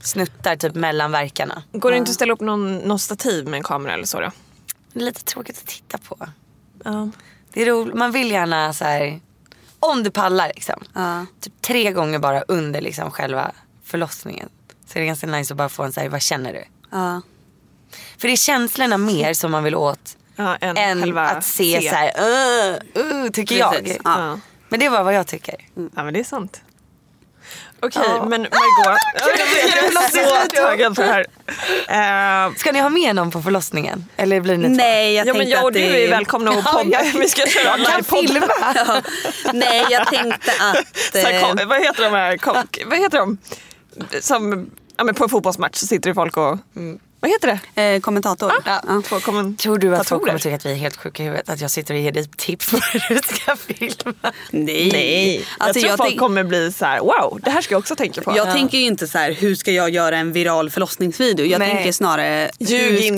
snuttar typ mellan verkarna. Går det inte att ställa upp någon stativ med en kamera eller så då? Det är lite tråkigt att titta på. Det är roligt. Man vill gärna så här, om du pallar liksom. Typ 3 gånger bara under liksom själva förlossningen. Så det är ganska nice att bara få en så här, vad känner du? För det är känslorna mer som man vill åt än att se så här, tycker jag. Men det var vad jag tycker. Ja, men det är sant. Okej, men Margot, jag är så taggad på det här. Ska ni ha med någon på förlossningen? Eller blir ni Nej, jag tänkte men jag och att du är välkomna att podda. Vi ska köra live-podd. Nej, jag tänkte att... vad heter de här? Vad heter de? Som på en fotbollsmatch så sitter det folk och... Vad heter det? Kommentator. Tror du att folk kommer tycka att vi är helt sjuka i huvudet? Att jag sitter och ger dig tips på hur du ska filma? Nej. Alltså, jag tror folk kommer bli så här: wow, det här ska jag också tänka på. Jag tänker ju inte så här, hur ska jag göra en viral förlossningsvideo? Jag tänker snarare, hur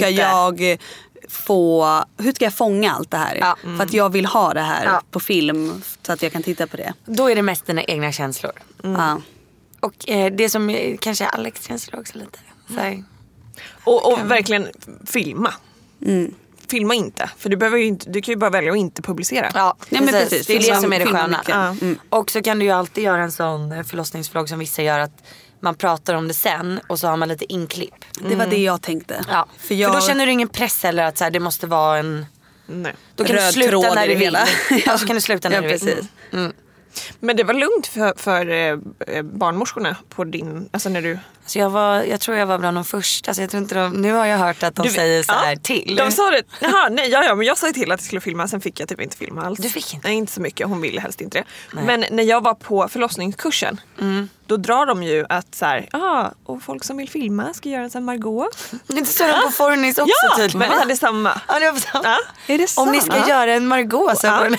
ska jag fånga allt det här? För att jag vill ha det här på film så att jag kan titta på det. Då är det mest dina egna känslor. Och det som kanske är Alex känslor också lite. Så här. Och verkligen filma. Filma inte. För du kan ju bara välja att inte publicera. Ja, men precis. Det är det som är det sköna. Och så kan du ju alltid göra en sån förlossningsvlogg som vissa gör, att man pratar om det sen och så har man lite inklipp. Det var det jag tänkte. Ja. För då känner du ingen press eller att så här, det måste vara en... Nej. Då kan du sluta när du vill. Ja, så kan du sluta när du vill. Precis. Men det var lugnt för barnmorskorna på din... Alltså när du... Så jag tror jag var bland de första. Alltså jag tror inte nu har jag hört att de säger så här till. De sa det. Jaha, nej, men jag sa till att jag skulle filma. Sen fick jag typ inte filma alls. Du fick inte? Nej, inte så mycket. Hon ville helst inte det. Nej. Men när jag var på förlossningskursen, då drar de ju att så här, och folk som vill filma ska göra en sån Margot. Det står de på Fornis också tydligen. Men det hade samma. Ja, det var samma. Är det sant? Om ni ska göra en Margot så får ni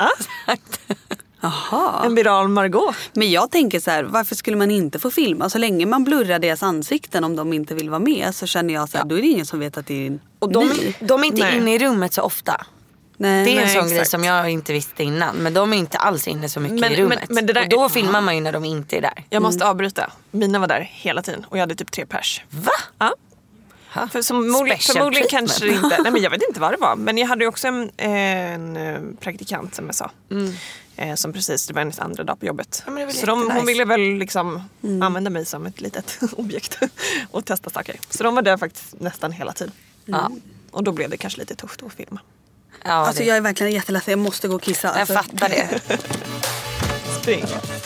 Aha. En viral Margot. Men jag tänker så här, varför skulle man inte få filma? Så länge man blurrar deras ansikten om de inte vill vara med, så känner jag så här, då är det ingen som vet att det är och de är inte inne i rummet så ofta. Nej, det är en sån grej som jag inte visste innan. Men de är inte alls inne så mycket i rummet. Men det där, och då filmar man ju när de inte är där. Jag måste avbryta. Mina var där hela tiden och jag hade typ 3 pers. Va? Ja. För förmodligen kanske det inte... Nej, men jag vet inte vad det var. Men jag hade ju också en praktikant som jag sa. Som precis, det var hennes andra dag på jobbet. Ja, så hon ville väl liksom använda mig som ett litet objekt och testa saker. Så de var där faktiskt nästan hela tiden. Och då blev det kanske lite tufft att filma. Ja, alltså jag är verkligen jätteledsen, jag måste gå och kissa. Jag fattar det. Spring.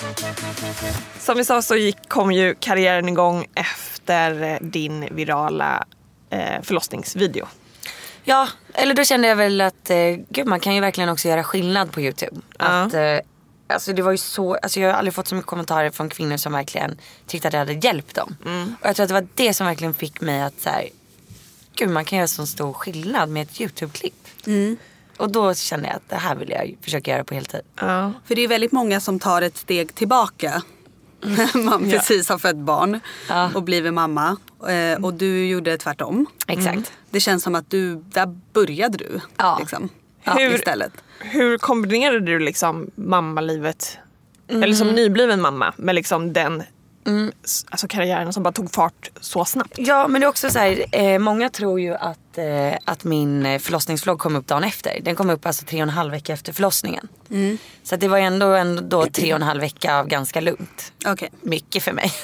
Som vi sa så kom ju karriären igång efter din virala förlossningsvideo. Ja, eller då kände jag väl att gud, man kan ju verkligen också göra skillnad på YouTube. Att, alltså det var ju så, alltså jag har aldrig fått så mycket kommentarer från kvinnor som verkligen tyckte att det hade hjälpt dem. Och jag tror att det var det som verkligen fick mig att så här, gud, man kan göra så stor skillnad med ett YouTube-klipp. Och då kände jag att det här vill jag försöka göra på heltid. För det är väldigt många som tar ett steg tillbaka. Man precis har fått barn och blivit mamma. Och du gjorde tvärtom. Exakt. Det känns som att där började du. Liksom, istället. Hur kombinerade du liksom mammalivet, eller som nybliven mamma, med liksom den alltså karriären som bara tog fart så snabbt? Ja, men det är också så här, många tror ju att min förlossningsvlogg kom upp dagen efter. Den kom upp alltså 3,5 veckor efter förlossningen. Så att det var ändå 3,5 veckor av ganska lugnt. Okay. Mycket för mig.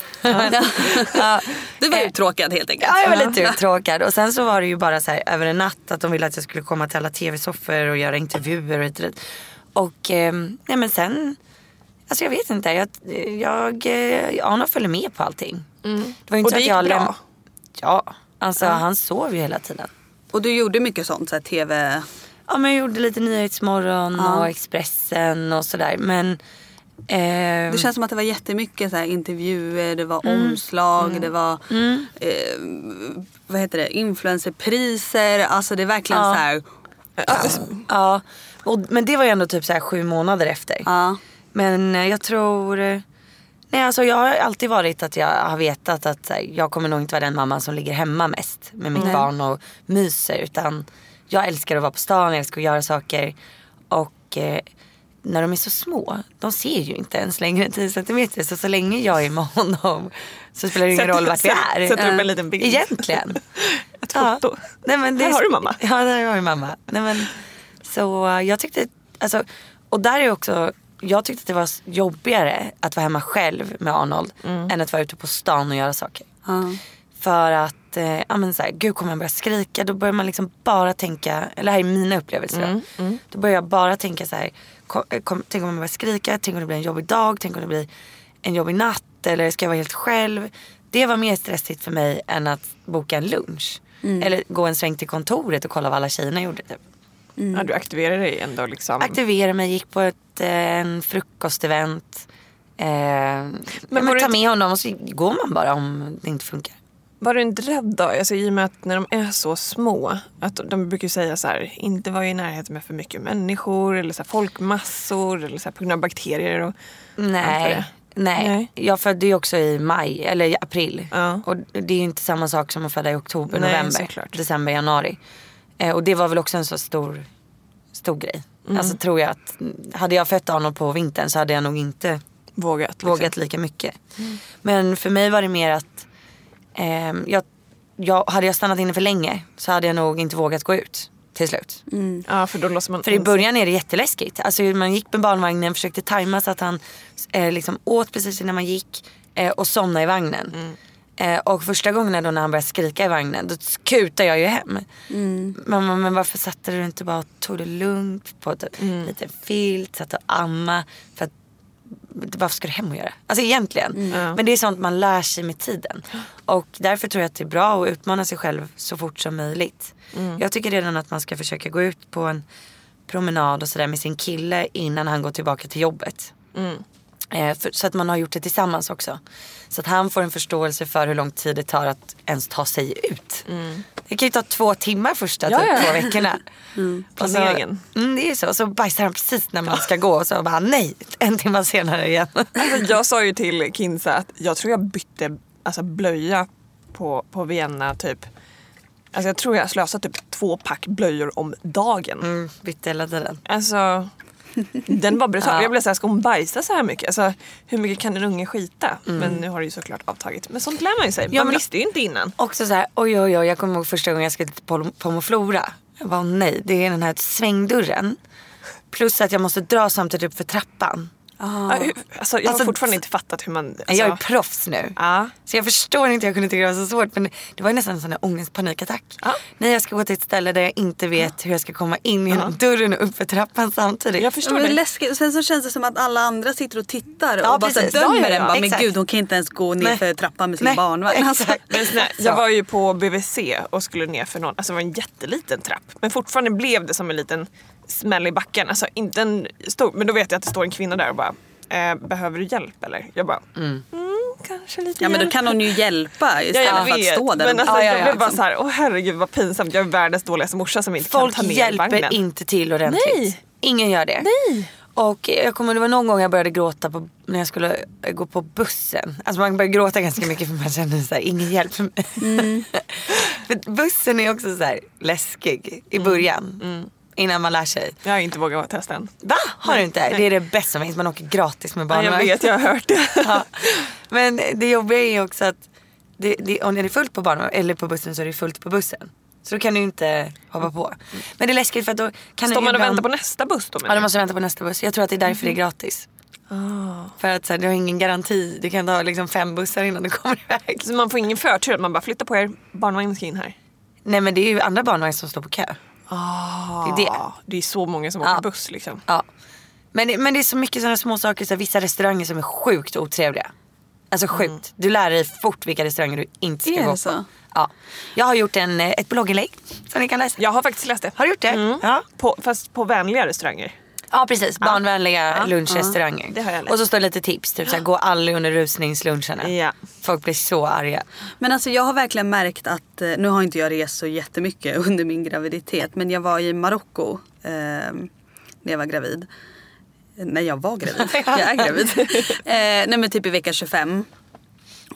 Du var uttråkad helt enkelt. Ja, jag var lite uttråkad. Och sen så var det ju bara så här över en natt att de ville att jag skulle komma till alla tv-soffor och göra intervjuer och det. Och nej, men sen... Alltså jag vet inte, Arno följer med på allting. Det var inte och det gick bra? Ja, alltså han sov ju hela tiden. Och du gjorde mycket sånt, så här tv? Ja, men jag gjorde lite Nyhetsmorgon och Expressen och sådär. Men det känns som att det var jättemycket så här intervjuer, det var omslag, det var vad heter det, influencerpriser. Alltså det är verkligen så här... Ja, men det var ju ändå typ så här 7 månader efter. Men jag tror... Nej, alltså jag har alltid varit att jag har vetat att jag kommer nog inte vara den mamman som ligger hemma mest med mitt barn och myser. Utan jag älskar att vara på stan, jag älskar att göra saker. Och när de är så små, de ser ju inte ens längre än 10 centimeter. Så länge jag är med honom så spelar det ingen roll vart vi är. Sätter upp en liten bild. Egentligen. Ett foto. Nej, men Här har du mamma. Ja, där har jag mamma. Nej, men, så jag tyckte, alltså, och där är också, jag tyckte att det var jobbigare att vara hemma själv med Arnold än att vara ute på stan och göra saker. För att, ja men så här, gud kommer han börja skrika, då börjar man liksom bara tänka, eller här är mina upplevelser då börjar jag bara tänka så här, tänk om man börjar skrika, tänk om det blir en jobbig dag, tänk om det blir en jobbig natt, eller ska jag vara helt själv. Det var mer stressigt för mig än att boka en lunch eller gå en sväng till kontoret och kolla vad alla tjejerna gjorde typ. Ja, du aktiverar dig ändå liksom. Aktiverade mig, gick på en frukostevent. Men ta med honom och så går man bara om det inte funkar. Var du inte rädd då? Alltså, i och med att när de är så små, att de brukar säga så här, inte vara i närheten med för mycket människor eller så här, folkmassor eller så här, på grund av bakterier och Nej. Jag födde ju också i maj eller i april. Och det är ju inte samma sak som att föda i oktober, november, december, januari. Och det var väl också en så stor grej. Alltså tror jag att hade jag fött Arnold på vintern så hade jag nog inte vågat lika mycket. Men för mig var det mer att hade jag stannat inne för länge så hade jag nog inte vågat gå ut till slut. Ja, för då låser man. För i början är det jätteläskigt. Alltså man gick med barnvagnen, försökte tajma så att han liksom åt precis innan man gick och somnade i vagnen. Och första gången då när han började skrika i vagnen, då kutade jag ju hem. Mamma, men varför satte du inte bara och tog det lugnt på lite filt, satt och amma, för att varför ska du hem och göra? Alltså egentligen. Men det är sånt man lär sig med tiden. Och därför tror jag att det är bra att utmana sig själv så fort som möjligt. Jag tycker redan att man ska försöka gå ut på en promenad och sådär med sin kille innan han går tillbaka till jobbet. Så att man har gjort det tillsammans också. Så att han får en förståelse för hur lång tid det tar att ens ta sig ut. Det kan ju ta 2 timmar första 2 veckorna. Planeringen. Det är så. Och så bajsar han precis när man ska gå. Och så bara nej, 1 timme senare igen. Alltså, jag sa ju till Kinsa att jag tror jag bytte blöja på Vienna typ. Alltså jag tror jag slösade typ 2 pack blöjor om dagen. Bytte hela tiden. Alltså den var brutal. Jag blev såhär, ska hon bajsa så här mycket? Alltså hur mycket kan en unge skita? Men nu har det ju såklart avtagit. Men sånt lär man ju sig. Man visste ju inte innan. Också så här, oj, jag kommer ihåg första gången jag skulle till Pomoflora. Jag bara, nej, det är den här svängdörren. Plus att jag måste dra samtidigt upp för trappan. Alltså, jag har fortfarande inte fattat hur man... Alltså... Jag är proffs nu. Så jag förstår inte, jag kunde tycka det var så svårt. Men det var ju nästan en sån här ångestpanikattack. När jag ska gå till ett ställe där jag inte vet hur jag ska komma in genom dörren och upp för trappan samtidigt. Jag förstår det. Läskigt. Och sen så känns det som att alla andra sitter och tittar och bara dömer den. Men gud, hon kan inte ens gå ner för trappan med sin barnvagn. Alltså. Jag var ju på BVC och skulle ner för någon. Alltså det var en jätteliten trapp. Men fortfarande blev det som en liten smäll i backen. Alltså inte en stor, men då vet jag att det står en kvinna där och bara behöver du hjälp eller? Jag bara kanske lite hjälp. Men då kan hon ju hjälpa istället för att stå där. Men alltså, jag blev bara så här, herregud vad pinsamt. Jag är världens dåligaste morsa som inte folk kan ta ner vagnen. Folk hjälper inte till ordentligt. Nej. Ingen gör det. Nej. Och jag kommer, det var någon gång jag började gråta när jag skulle gå på bussen. Alltså man började gråta ganska mycket för man kände så här, ingen hjälp för mig. För bussen är också så här läskig i början. Innan man lär sig. Jag har inte vågat testa än. Va? Har du inte? Nej. Det är det bästa som finns. Man åker gratis med barn. Ja, jag vet, jag har hört det. Men det jobbiga är också att om det är fullt på barn eller på bussen så är det fullt på bussen. Så då kan du inte hoppa på. Men det är läskigt för att då kan står man och väntar på nästa buss då? Ja, du måste vänta på nästa buss. Jag tror att det är därför det är gratis. För att så här, du har ingen garanti. Du kan ta liksom 5 bussar innan du kommer iväg. Så man får ingen förtur? Man bara flyttar på er, barnvagnen ska in här? Nej, men det är ju andra barnvagnar som står på kö. Det är så många som åker buss liksom. Men det är så mycket sådana små saker, så vissa restauranger som är sjukt otrevliga. Alltså sjukt. Du lär dig fort vilka restauranger du inte ska gå på. Ja. Jag har gjort ett blogginlägg som ni kan läsa. Jag har faktiskt läst det. Har du gjort det? Ja. Fast på vänliga restauranger. Ja, precis. Barnvänliga lunchrestauranger. Det har jag läst. Och så står lite tips. Typ såhär, gå aldrig under rusningsluncherna. Ja. Folk blir så arga. Men alltså jag har verkligen märkt att, nu har inte jag rest så jättemycket under min graviditet. Men jag var i Marocko när jag var gravid. Nej, jag var gravid. Jag är gravid. Nej, men typ i vecka 25. Och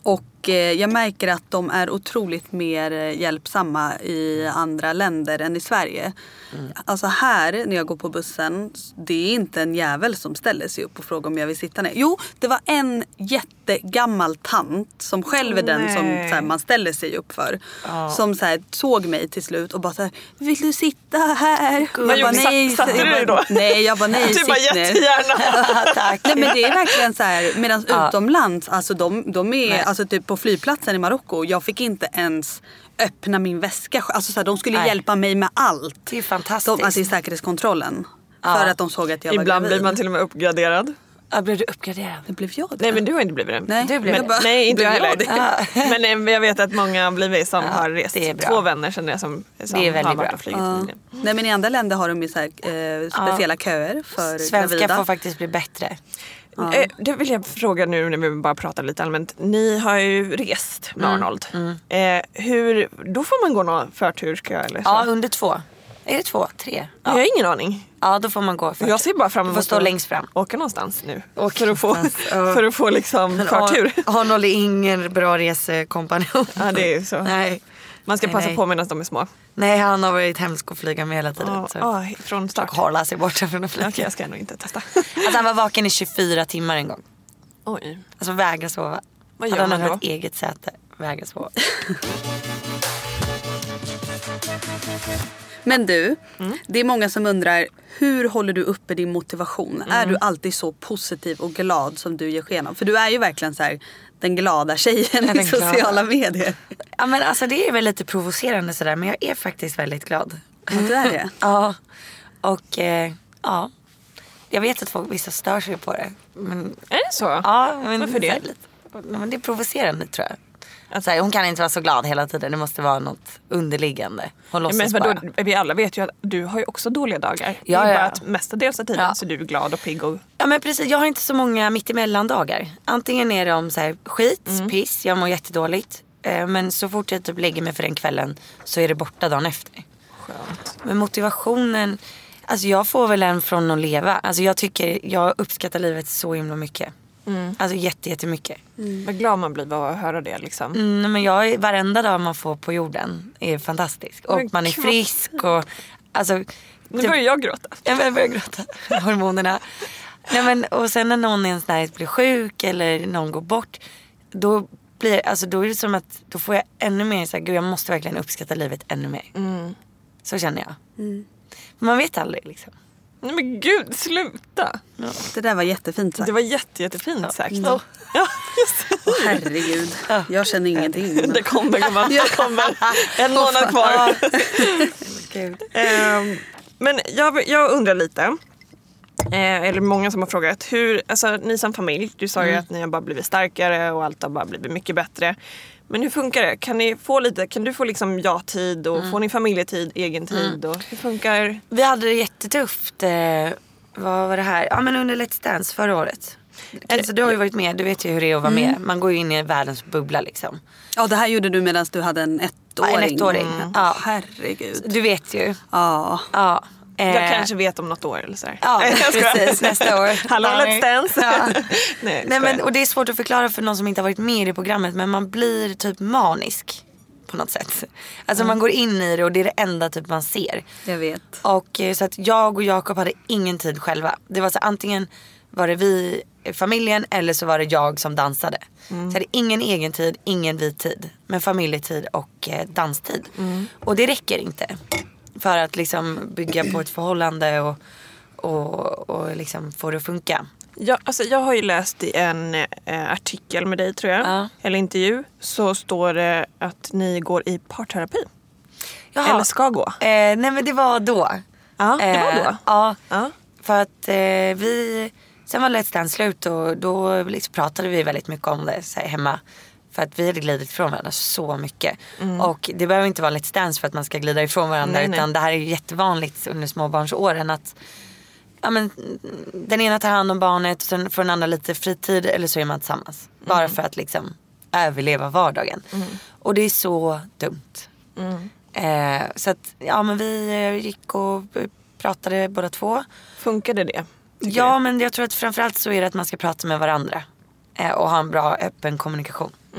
Och jag märker att de är otroligt mer hjälpsamma i andra länder än i Sverige. Alltså här när jag går på bussen, det är inte en jävel som ställer sig upp och frågar om jag vill sitta ner. Jo, det var en jättegammal tant som själv är den som så här, man ställer sig upp för. Som så här, såg mig till slut och bara så här, vill du sitta här? Men jag bara, nej. Satte du dig då? Nej, jag bara nej, du bara jättegärna. Tack. Nej, men det är verkligen så här, medan utomlands, alltså de är, alltså typ på flygplatsen i Marocko, jag fick inte ens öppna min väska. Alltså så här, de skulle hjälpa mig med allt. Det är fantastiskt. Alltså i säkerhetskontrollen. För att de såg att jag var Ibland gravid. blir man till och med uppgraderad. Ja, blev du uppgraderad? Det blev jag det. Nej, men du har inte blivit det. Nej, du blev det. Nej, inte jag heller. det. Men jag vet att många har blivit som har rest. Det är bra. 2 vänner känner jag som det är väldigt har bra. varit och flugit. Nej, men i andra länder har de ju så här, speciella köer för Svenska gravida. får faktiskt bli bättre. Det vill jag fråga nu när vi bara pratar lite allmänt. Ni har ju rest med Arnold. Då får man gå någon förturskö eller så? Ja, under 2. Är det 2? 3? Jag har ingen aning. Ja, då får man gå förtur. Jag ser bara fram emot att stå längst fram. Åka någonstans nu. För att få liksom förtur. Arnold är ingen bra resekompanjon. Ja, det är ju så. Nej. Man ska passa på medan de är små. Nej, han har varit hemsk att flyga med hela tiden. Från start. Och harla sig bort från att flyga. Okej, jag ska nog inte testa. Alltså han var vaken i 24 timmar en gång. Oj. Alltså vägra sova. Vad gör han man har då? ett eget säte. Vägra sova. Men du, det är många som undrar, hur håller du uppe din motivation? Är du alltid så positiv och glad som du ger sken av? För du är ju verkligen så här, den glada tjejen i sociala medier. Ja, men alltså det är väl lite provocerande sådär, men jag är faktiskt väldigt glad. Du är det? Ja. Och ja. Jag vet att vissa stör sig på det. Men, är det så? Ja, men varför det? Men det är provocerande tror jag. Alltså, hon kan inte vara så glad hela tiden. Det måste vara något underliggande. Hon låtsas men bara. Vi alla vet ju att du har ju också dåliga dagar. Ja, det är ja. bara att mestadels av tiden så du är glad och pigg. Och... Ja, men precis. Jag har inte så många mittemellan dagar. Antingen är de så här skit, piss. Jag mår jättedåligt. Men så fort jag typ lägger mig för den kvällen så är det borta dagen efter. Skönt. Men motivationen... Alltså jag får väl en från att leva. Alltså jag uppskattar livet så himla mycket. Alltså jättemycket. Vad glad man blir av att höra det liksom. Men varenda dag man får på jorden är fantastisk. Och man är frisk och alltså, Nu börjar jag gråta. Jag börjar gråta. Hormonerna. Nej, men, och sen när någon i ens närhet blir sjuk eller någon går bort, då är det som att då får jag ännu mer så här, gud jag måste verkligen uppskatta livet ännu mer. Så känner jag. Man vet aldrig liksom. Nej men gud, sluta. Ja. Det där var jättefint sagt. Det var jättefint sagt. Ja, herregud. Jag känner ingenting. Men... Det kommer. En månad kvar. Men jag undrar lite. Eller många som har frågat alltså ni som familj, du sa ju att ni har bara blivit starkare och allt har bara blivit mycket bättre. Men hur funkar det? Kan du få liksom ja-tid och får ni familjetid, egen tid och hur funkar? Vi hade det jättetufft. Vad var det här? Ja, men under Let's Dance förra året. Alltså, du har ju varit med, du vet ju hur det är att vara med. Man går ju in i världens bubbla liksom. Ja, det här gjorde du medan du hade en ettåring. En ettåring. Ja. Herregud. Du vet ju. Ja. Ja. Jag kanske vet om något år eller så här. Ja, precis. Nästa år. Hallå, Let's Dance. Ja. Nej, men, och det är svårt att förklara för någon som inte har varit med i det programmet. Men man blir typ manisk på något sätt. Alltså man går in i det och det är det enda typ man ser. Jag vet. Och så att jag och Jakob hade ingen tid själva. Det var så antingen var det vi, familjen, eller så var det jag som dansade. Så jag hade ingen egen tid, ingen vit tid. Men familjetid och danstid. Och det räcker inte. För att liksom bygga på ett förhållande och liksom få det att funka. Ja, alltså jag har ju läst i en artikel med dig tror jag. Eller intervju. Så står det att ni går i parterapi. Jaha. Eller ska gå. Nej men det var då. Ja, det var då? Ja. För att sen var Let's Dance slut och då liksom pratade vi väldigt mycket om det så här, hemma. För att vi hade glidit ifrån varandra så mycket. Och det behöver inte vara Let's Dance för att man ska glida ifrån varandra. Nej. Utan det här är ju jättevanligt under småbarnsåren. Att den ena tar hand om barnet och sen får den andra lite fritid. Eller så är man tillsammans. Bara för att liksom överleva vardagen. Och det är så dumt. Så att men vi gick och pratade båda två. Funkade det? Ja, men jag tror att framförallt så är det att man ska prata med varandra. Och ha en bra öppen kommunikation.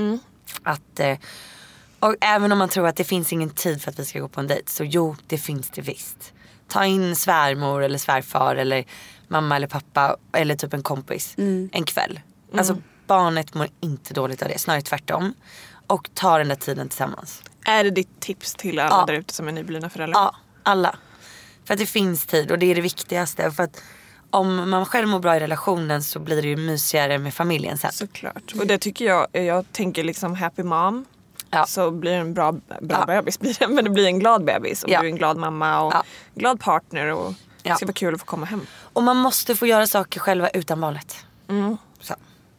Att och även om man tror att det finns ingen tid för att vi ska gå på en dejt, så jo, det finns det visst. Ta in svärmor eller svärfar eller mamma eller pappa eller typ en kompis en kväll. Alltså barnet mår inte dåligt av det, snarare tvärtom. Och ta den där tiden tillsammans. Är det ditt tips till alla där ute som är nyblivna föräldrar? Ja, alla. För att det finns tid och det är det viktigaste. För att om man själv mår bra i relationen så blir det ju mysigare med familjen sen. Såklart. Och det tycker jag tänker liksom happy mom. Ja. Så blir det en bra bebis blir det, men det blir en glad bebis och du är en glad mamma och glad partner och det ska vara kul att få komma hem. Och man måste få göra saker själva utan valet. Så.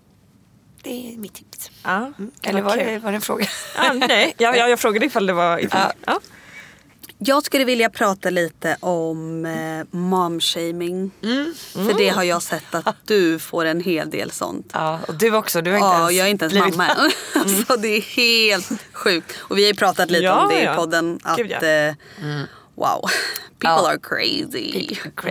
Det är mitt tips. Ja. Eller var det en fråga? Nej, jag frågade ifall det var ja. Jag skulle vilja prata lite om momshaming. För det har jag sett att du får en hel del sånt. Ja, och du också. Du är inte ens jag är inte ens mamma än. Så det är helt sjukt. Och vi har ju pratat lite om det i podden. Att, wow, people are crazy.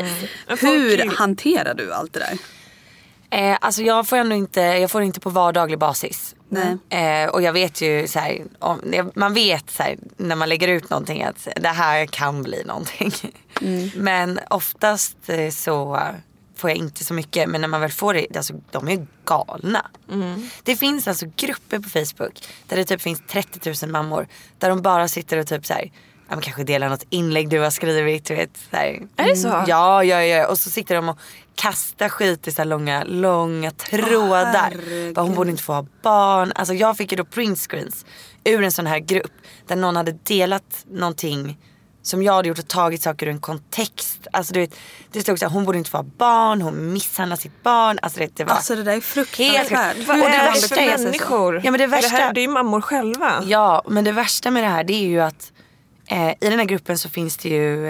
Hur hanterar du allt det där? Alltså jag får inte på vardaglig basis. Och jag vet ju så här, man vet så här, när man lägger ut någonting att det här kan bli någonting. Men oftast så får jag inte så mycket. Men när man väl får det, alltså, de är galna. Det finns alltså grupper på Facebook där det typ finns 30 000 mammor där de bara sitter och typ så här, man kanske delar något inlägg du har skrivit, du vet, så här. Är det så? Ja. Och så sitter de och kastar skit i så här långa trådar. Hon borde inte få ha barn. Alltså jag fick ju då printscreens ur en sån här grupp där någon hade delat någonting som jag hade gjort och tagit saker ur en kontext. Alltså du vet, det stod så här, hon borde inte få ha barn, hon misshandlar sitt barn. Alltså det var alltså det där är fruktansvärt. Vad är det värsta för människor? Ja, men det värsta, det är ju mammor själva. Ja, men det värsta med det här, det är ju att i den här gruppen så finns det ju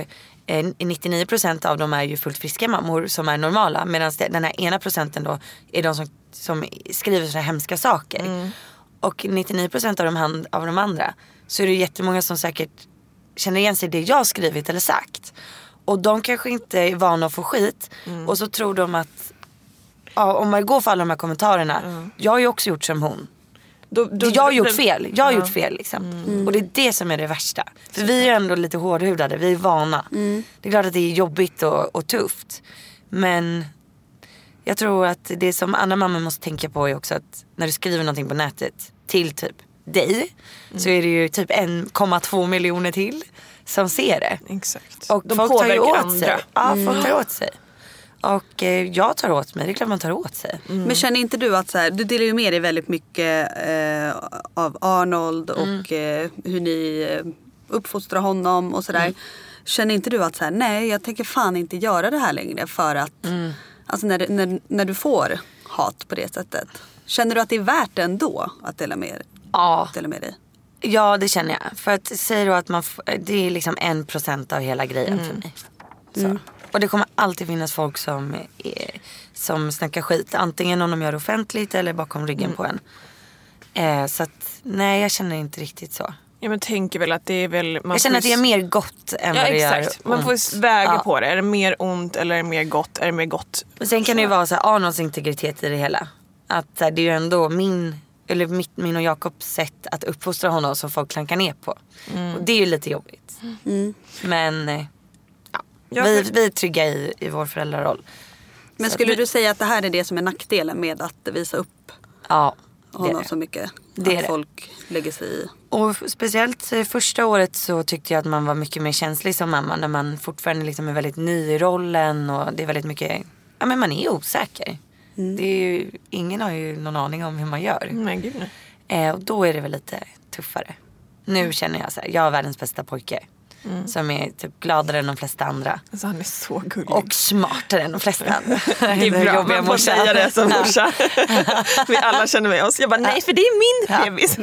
99% av dem är ju fullt friska mammor som är normala, medan den här ena procenten då är de som skriver så här hemska saker. Och 99% av de andra så är det jättemånga som säkert känner igen sig i det jag har skrivit eller sagt. Och de kanske inte är vana att få skit. Och så tror de att om man går för alla de här kommentarerna, jag har ju också gjort som hon. Jag har gjort fel. Jag har gjort fel liksom. Och det är det som är det värsta. För vi är ändå lite hårdhudade. Vi är vana. Det är klart att det är jobbigt och tufft. Men jag tror att det som andra mammor måste tänka på är också att när du skriver någonting på nätet till typ dig, så är det ju typ 1,2 miljoner till som ser det. Exakt. Och de folk tar ju åt sig. Ja, folk tar åt sig. Och jag tar åt mig, det är klart man tar åt sig. Men känner inte du att så här, du delar ju med dig väldigt mycket av Arnold och hur ni uppfostrar honom och sådär. Känner inte du att så här, nej, jag tänker fan inte göra det här längre för att alltså när du får hat på det sättet, känner du att det är värt det ändå att dela med dig? Ja, det känner jag. För att säger du att det är liksom 1% av hela grejen för mig. Så. Och det kommer alltid finnas folk som snackar skit. Antingen om de gör det offentligt eller bakom ryggen på en. Så att, nej, jag känner inte riktigt så. Ja, men tänker väl att det är väl... Jag känner att det är mer gott än vad det gör ont. Man får väga på det. Är det mer ont eller är det mer gott? Är det mer gott? Men sen kan det ju vara så här, Arnolds integritet i det hela. Att det är ju ändå min och Jakobs sätt att uppfostra honom som folk klankar ner på. Och det är ju lite jobbigt. Men... Vi är trygga i vår föräldraroll. Men skulle du säga att det här är det som är nackdelen med att visa upp honom så mycket? Det att folk lägger sig i. Och speciellt första året så tyckte jag att man var mycket mer känslig som mamma. När man fortfarande liksom är väldigt ny i rollen. Och det är väldigt mycket... Ja, men man är osäker. Det är ju, ingen har ju någon aning om hur man gör. Nej, gud nej. Och då är det väl lite tuffare. Nu känner jag så här, jag är världens bästa pojke. Som är typ gladare än de flesta andra. Alltså han är så gullig. Och smartare än de flesta andra. Det är bra, man får säga det som morsa. Vi alla känner med oss. Jag bara, nej, för det är min bebis.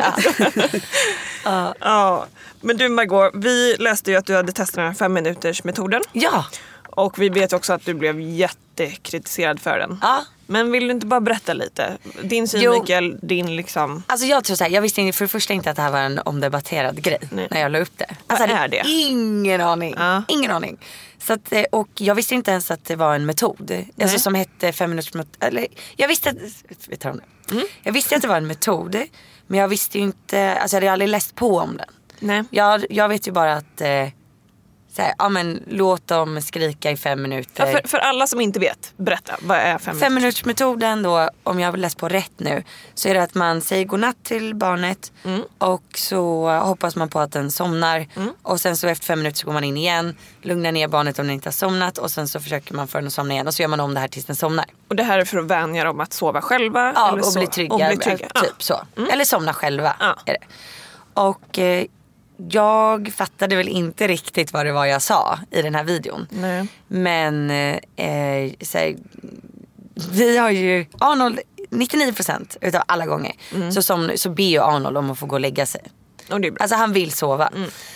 Ja. Men du Margot, vi läste ju att du hade testat den här 5 minuters metoden. Ja. Och vi vet också att du blev jättekritiserad för den. Ja. Men vill du inte bara berätta lite? Din synvinkel, din liksom... Alltså jag tror så här, jag visste för det första inte att det här var en omdebatterad grej när jag la upp det. Alltså, vad är det? Ingen aning. Ingen aning. Så att, och jag visste inte ens att det var en metod. Alltså som hette 5 minuters metod. Eller, jag visste att... Jag visste att det var en metod. Men jag visste ju inte, alltså jag hade aldrig läst på om den. Nej. Jag vet ju bara att såhär, ja men låt dem skrika i 5 minuter. Ja, för alla som inte vet, berätta, vad är 5 minuter? 5-minutersmetoden då, om jag har läst på rätt nu, så är det att man säger godnatt till barnet och så hoppas man på att den somnar och sen så efter 5 minuter så går man in igen, lugnar ner barnet om den inte har somnat och sen så försöker man få den att somna igen och så gör man om det här tills den somnar. Och det här är för att vänja dem att sova själva? Ja, eller och så? bli trygga, typ så. Eller somna själva är det. Och jag fattade väl inte riktigt vad det var jag sa i den här videon. Nej. Men såhär, vi har ju Arnold 99% utav alla gånger så ber ju Arnold om att få gå och lägga sig. Och det är bra. Alltså han vill sova.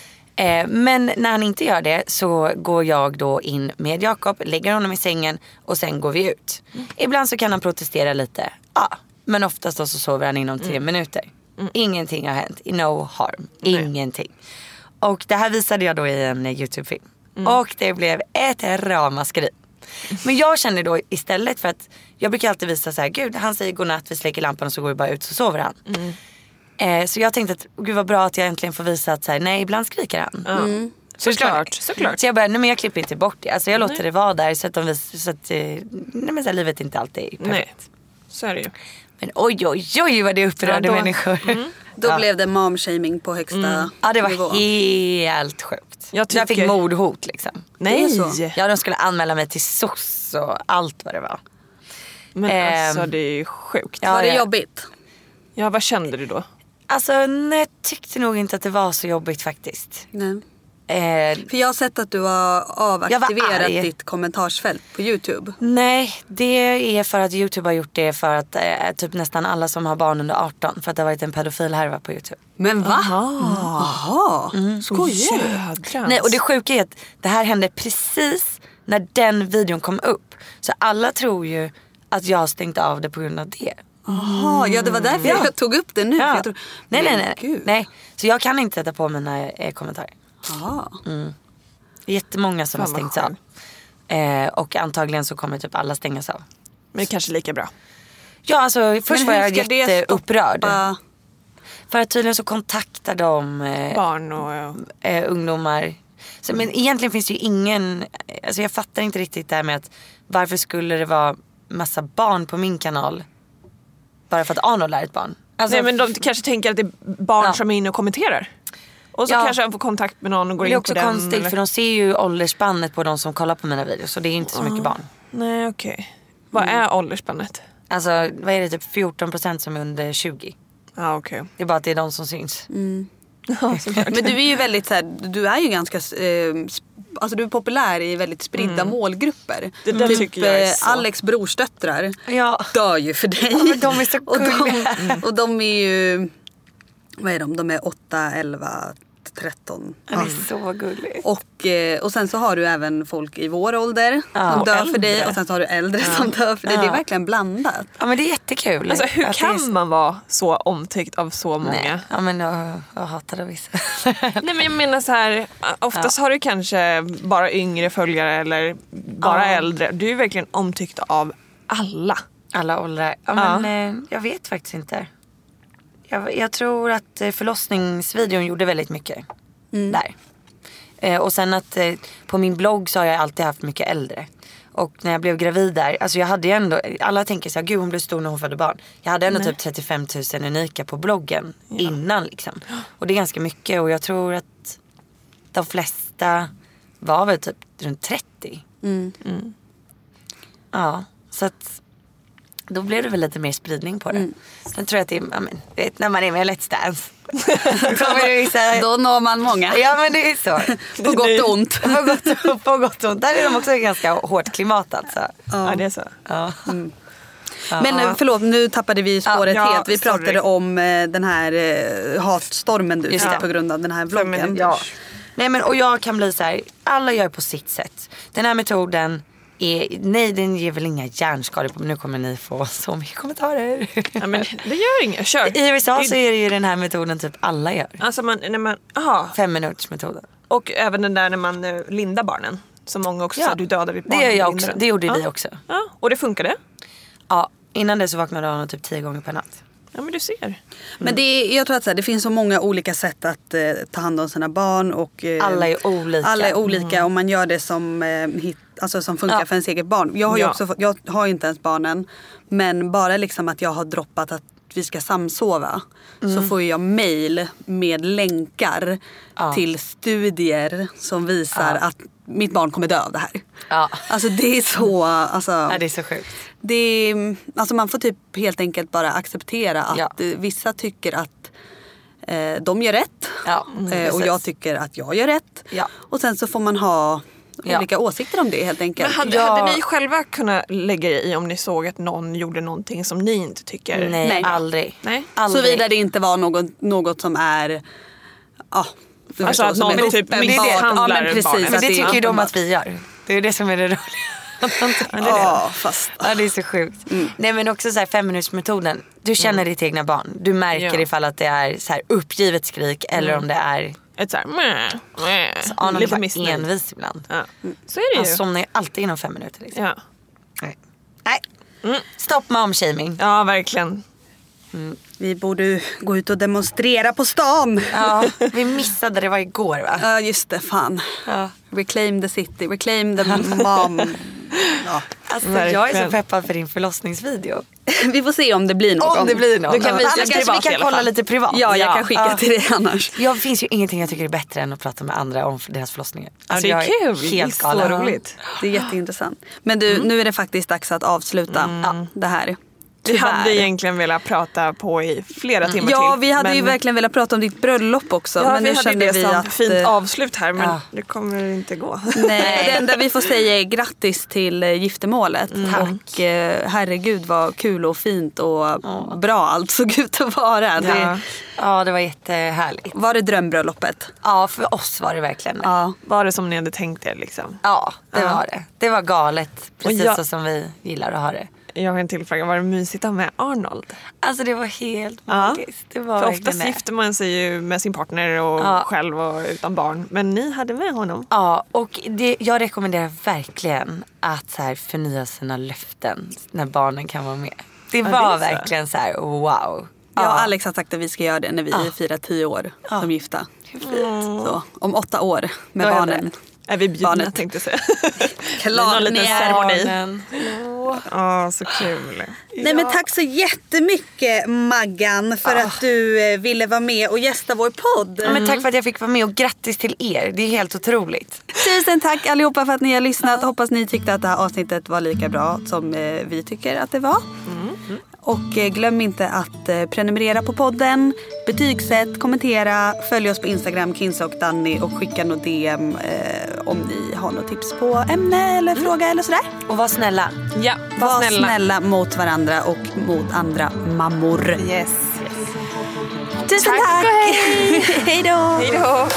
Men när han inte gör det så går jag då in med Jakob, lägger honom i sängen och sen går vi ut. Ibland så kan han protestera lite. Men oftast då så sover han inom 3 minuter. Ingenting har hänt. No harm. Ingenting. Och det här visade jag då i en YouTube-film. Och det blev ett ramaskri. Men jag känner då istället, för att jag brukar alltid visa så här: gud, han säger godnatt, vi släcker lampan och så går vi bara ut så sover han. Så jag tänkte att gud vad bra att jag äntligen får visa att så här, nej, ibland skriker han. Såklart. Så jag bara, nej men jag klipper inte bort det. Alltså jag låter det vara där så att nej men så här, livet inte alltid är perfekt. Nej, så är det ju. Men oj vad det upprörde människor. Då blev det mom-shaming på högsta Ja, det var nivå. Helt sjukt. Jag fick mordhot liksom. Nej. Ja, de skulle anmäla mig till SOS och allt vad det var. Men alltså det är ju sjukt. Var det jobbigt? Ja, vad kände du då? Alltså, nej, jag tyckte nog inte att det var så jobbigt faktiskt. Nej. För jag har sett att du har avaktiverat ditt kommentarsfält på YouTube. Nej, det är för att YouTube har gjort det för att typ nästan alla som har barn under 18, för att det har varit en pedofilhärva på YouTube. Men va? Jaha, skojar du? Nej, och det sjuka är att det här hände precis när den videon kom upp. Så alla tror ju att jag har stängt av det på grund av det. Jaha, ja det var därför jag tog upp det nu. Ja. För jag nej. Så jag kan inte sätta på mina kommentarer. Jättemånga som har stängts av. Och antagligen så kommer typ alla stängas av. Men det är kanske lika bra. Ja, alltså först var jag jätteupprörd. För att tydligen så kontaktar de barn och ungdomar. Så, men egentligen finns det ju ingen, alltså jag fattar inte riktigt det här med att varför skulle det vara massa barn på min kanal bara för att Arnold är ett barn. Alltså, nej, men de kanske tänker att det är barn som är inne och kommenterar. Och så kanske de får kontakt med någon och går in på den. Det är också konstigt, för de ser ju åldersspannet på de som kollar på mina videos. Så det är inte så mycket barn. Nej, okej. Vad är åldersspannet? Alltså, vad är det? Typ 14% som är under 20. Ja, okej. Det är bara att det är de som syns. Ja, men du är ju väldigt så här, du är ju ganska alltså du är populär i väldigt spridda målgrupper. Det där tycker jag är så. Alex brorsdöttrar dör ju för dig. Ja, men de är så gulliga. och de är ju, vad är de? De är 8, 11, 13. Han är så gullig. Och sen så har du även folk i vår ålder som dör för dig. Och sen så har du äldre som dör för dig. Det är verkligen blandat. Ja, men det är jättekul. Alltså hur kan man vara så omtyckt av så många? Nej. Ja, men jag hatar det vissa. Nej, men jag menar så här, oftast har du kanske bara yngre följare eller bara äldre. Du är verkligen omtyckt av alla. Alla åldrar. Ja, men jag vet faktiskt inte. Jag tror att förlossningsvideon gjorde väldigt mycket där. Och sen att på min blogg så har jag alltid haft mycket äldre. Och när jag blev gravid där, alltså jag hade ju ändå, alla tänker så här, gud hon blev stor när hon födde barn. Jag hade ändå typ 35 000 unika på bloggen innan liksom. Och det är ganska mycket, och jag tror att de flesta var väl typ runt 30. Ja, så att då blev det väl lite mer spridning på det. Sen tror jag att det är, vet, när man är med Let's Dance då når man många. Ja, men det är så. På gott och ont. På gott och ont. Där är de också ganska hårt klimat alltså. Ja, det är så. Ja. Men förlåt, nu tappade vi spåret helt. Vi pratade om den här hatstormen du fick på grund av den här vloggen. Ja. Nej, men och jag kan bli så här, alla gör på sitt sätt. Den här metoden den ger väl inga hjärnskador på, men nu kommer ni få så mycket kommentarer. Ja, men det gör inget, kör. I USA så är det ju den här metoden typ alla gör. Alltså när man 5-minutersmetoden. Och även den där när man lindar barnen. Som många också sa, du dödar vid barnen. Det gör jag också, det gjorde vi också. Ja, och det funkade? Ja, innan det så vaknade jag typ 10 gånger per natt. Ja, men du ser. Men jag tror att det finns så många olika sätt att ta hand om sina barn. Och, alla är olika. Alla är olika och man gör det som, som funkar för ens eget barn. Jag har ju också jag har inte ens barnen. Men bara liksom att jag har droppat att vi ska samsova. Så får jag mejl med länkar till studier som visar att mitt barn kommer dö av det här. Ja. Alltså det är så... det är så sjukt. Man får typ helt enkelt bara acceptera att vissa tycker att de gör rätt. Ja, och jag tycker att jag gör rätt. Ja. Och sen så får man ha olika åsikter om det helt enkelt. Men hade ni själva kunnat lägga er i om ni såg att någon gjorde någonting som ni inte tycker? Nej. Aldrig. Nej. Aldrig. Såvida det inte var något som är... Alltså att någon typ misshandlar barnet. Men det tycker ju de att vi gör. Det är det som är det roliga. Det är så sjukt. Nej, men också så här 5-minutersmetoden. Du känner ditt egna barn. Du märker ifall att det är så här uppgivet skrik eller om det är ett så här så Arnold var envis ibland. Så är det ju. Han somnar ju alltid inom 5 minuter liksom. Ja. Nej. Stopp mom-shaming. Ja, verkligen. Vi borde gå ut och demonstrera på stan. Ja, vi missade det var igår va? Ja, just det, fan. Reclaim the city, reclaim the mom. Alltså, jag är så peppad för din förlossningsvideo. Vi får se om det blir någon. Om det blir någon. Du kan visa vi kan kolla lite privat. Ja, jag kan skicka till dig annars. Det finns ju ingenting jag tycker är bättre än att prata med andra om deras förlossningar. Alltså, det är kul. Helt det är så roligt. Det är jätteintressant. Men du, nu är det faktiskt dags att avsluta det här. Vi hade egentligen velat prata på i flera timmar till. Ja, vi hade ju verkligen velat prata om ditt bröllop också. Ja, men vi nu hade det vi som att fint avslut här, men det kommer inte gå. Nej, det enda vi får säga är grattis till giftermålet. Och herregud vad kul och fint och bra allt såg ut att vara. Det var jättehärligt. Var det drömbröllopet? Ja, för oss var det verkligen. Ja. Var det som ni hade tänkt er liksom? Ja, det var det. Det var galet, precis så som vi gillar att ha det. Jag har en till fråga. Var det mysigt att ha med Arnold? Alltså det var helt magiskt. Det var för oftast gifter man sig ju med sin partner och själv och utan barn. Men ni hade med honom. Ja, och jag rekommenderar verkligen att så här förnya sina löften när barnen kan vara med. Det var verkligen så här, wow. Jag och Alex har sagt att vi ska göra det när vi firar 10 år som gifta. Så, om 8 år med barnen. Är vi bjudna tänkte jag säga. Klart liten ceremoni. Så kul. Nej, men tack så jättemycket Maggan för att du ville vara med och gästa vår podd. Ja, men tack för att jag fick vara med och grattis till er. Det är helt otroligt. Tusen tack allihopa för att ni har lyssnat. Hoppas ni tyckte att det här avsnittet var lika bra som vi tycker att det var. Och glöm inte att prenumerera på podden, betygsätt, kommentera, följ oss på Instagram, Kinsa och Danny och skicka något DM om ni har något tips på ämne eller fråga eller sådär. Och var snälla. Ja, var snälla mot varandra och mot andra mammor. Yes. Tusen tack. Hej då. Hej då.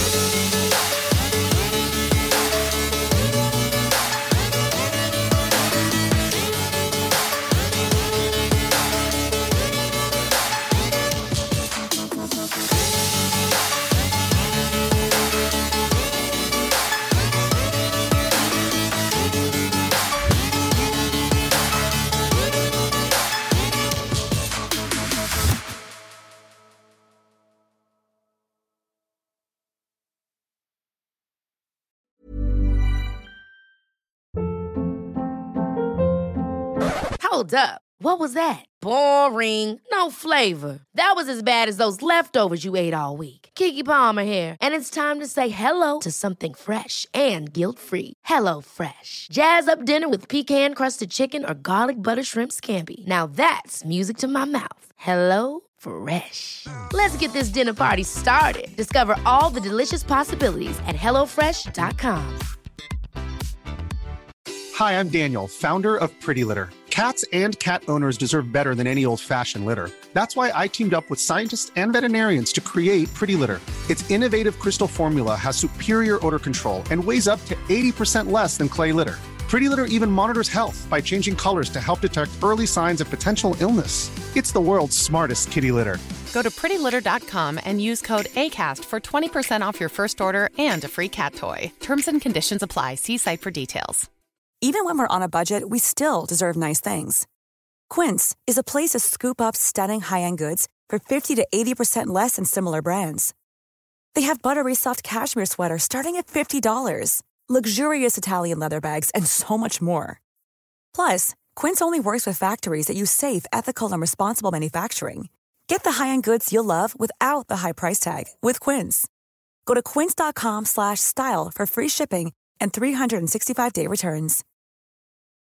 Hold up. What was that? Boring. No flavor. That was as bad as those leftovers you ate all week. Keke Palmer here, and it's time to say hello to something fresh and guilt-free. Hello Fresh. Jazz up dinner with pecan-crusted chicken or garlic butter shrimp scampi. Now that's music to my mouth. Hello Fresh. Let's get this dinner party started. Discover all the delicious possibilities at hellofresh.com. Hi, I'm Daniel, founder of Pretty Litter. Cats and cat owners deserve better than any old-fashioned litter. That's why I teamed up with scientists and veterinarians to create Pretty Litter. Its innovative crystal formula has superior odor control and weighs up to 80% less than clay litter. Pretty Litter even monitors health by changing colors to help detect early signs of potential illness. It's the world's smartest kitty litter. Go to prettylitter.com and use code ACAST for 20% off your first order and a free cat toy. Terms and conditions apply. See site for details. Even when we're on a budget, we still deserve nice things. Quince is a place to scoop up stunning high-end goods for 50 to 80% less than similar brands. They have buttery soft cashmere sweaters starting at $50, luxurious Italian leather bags, and so much more. Plus, Quince only works with factories that use safe, ethical, and responsible manufacturing. Get the high-end goods you'll love without the high price tag with Quince. Go to quince.com/style for free shipping and 365-day returns.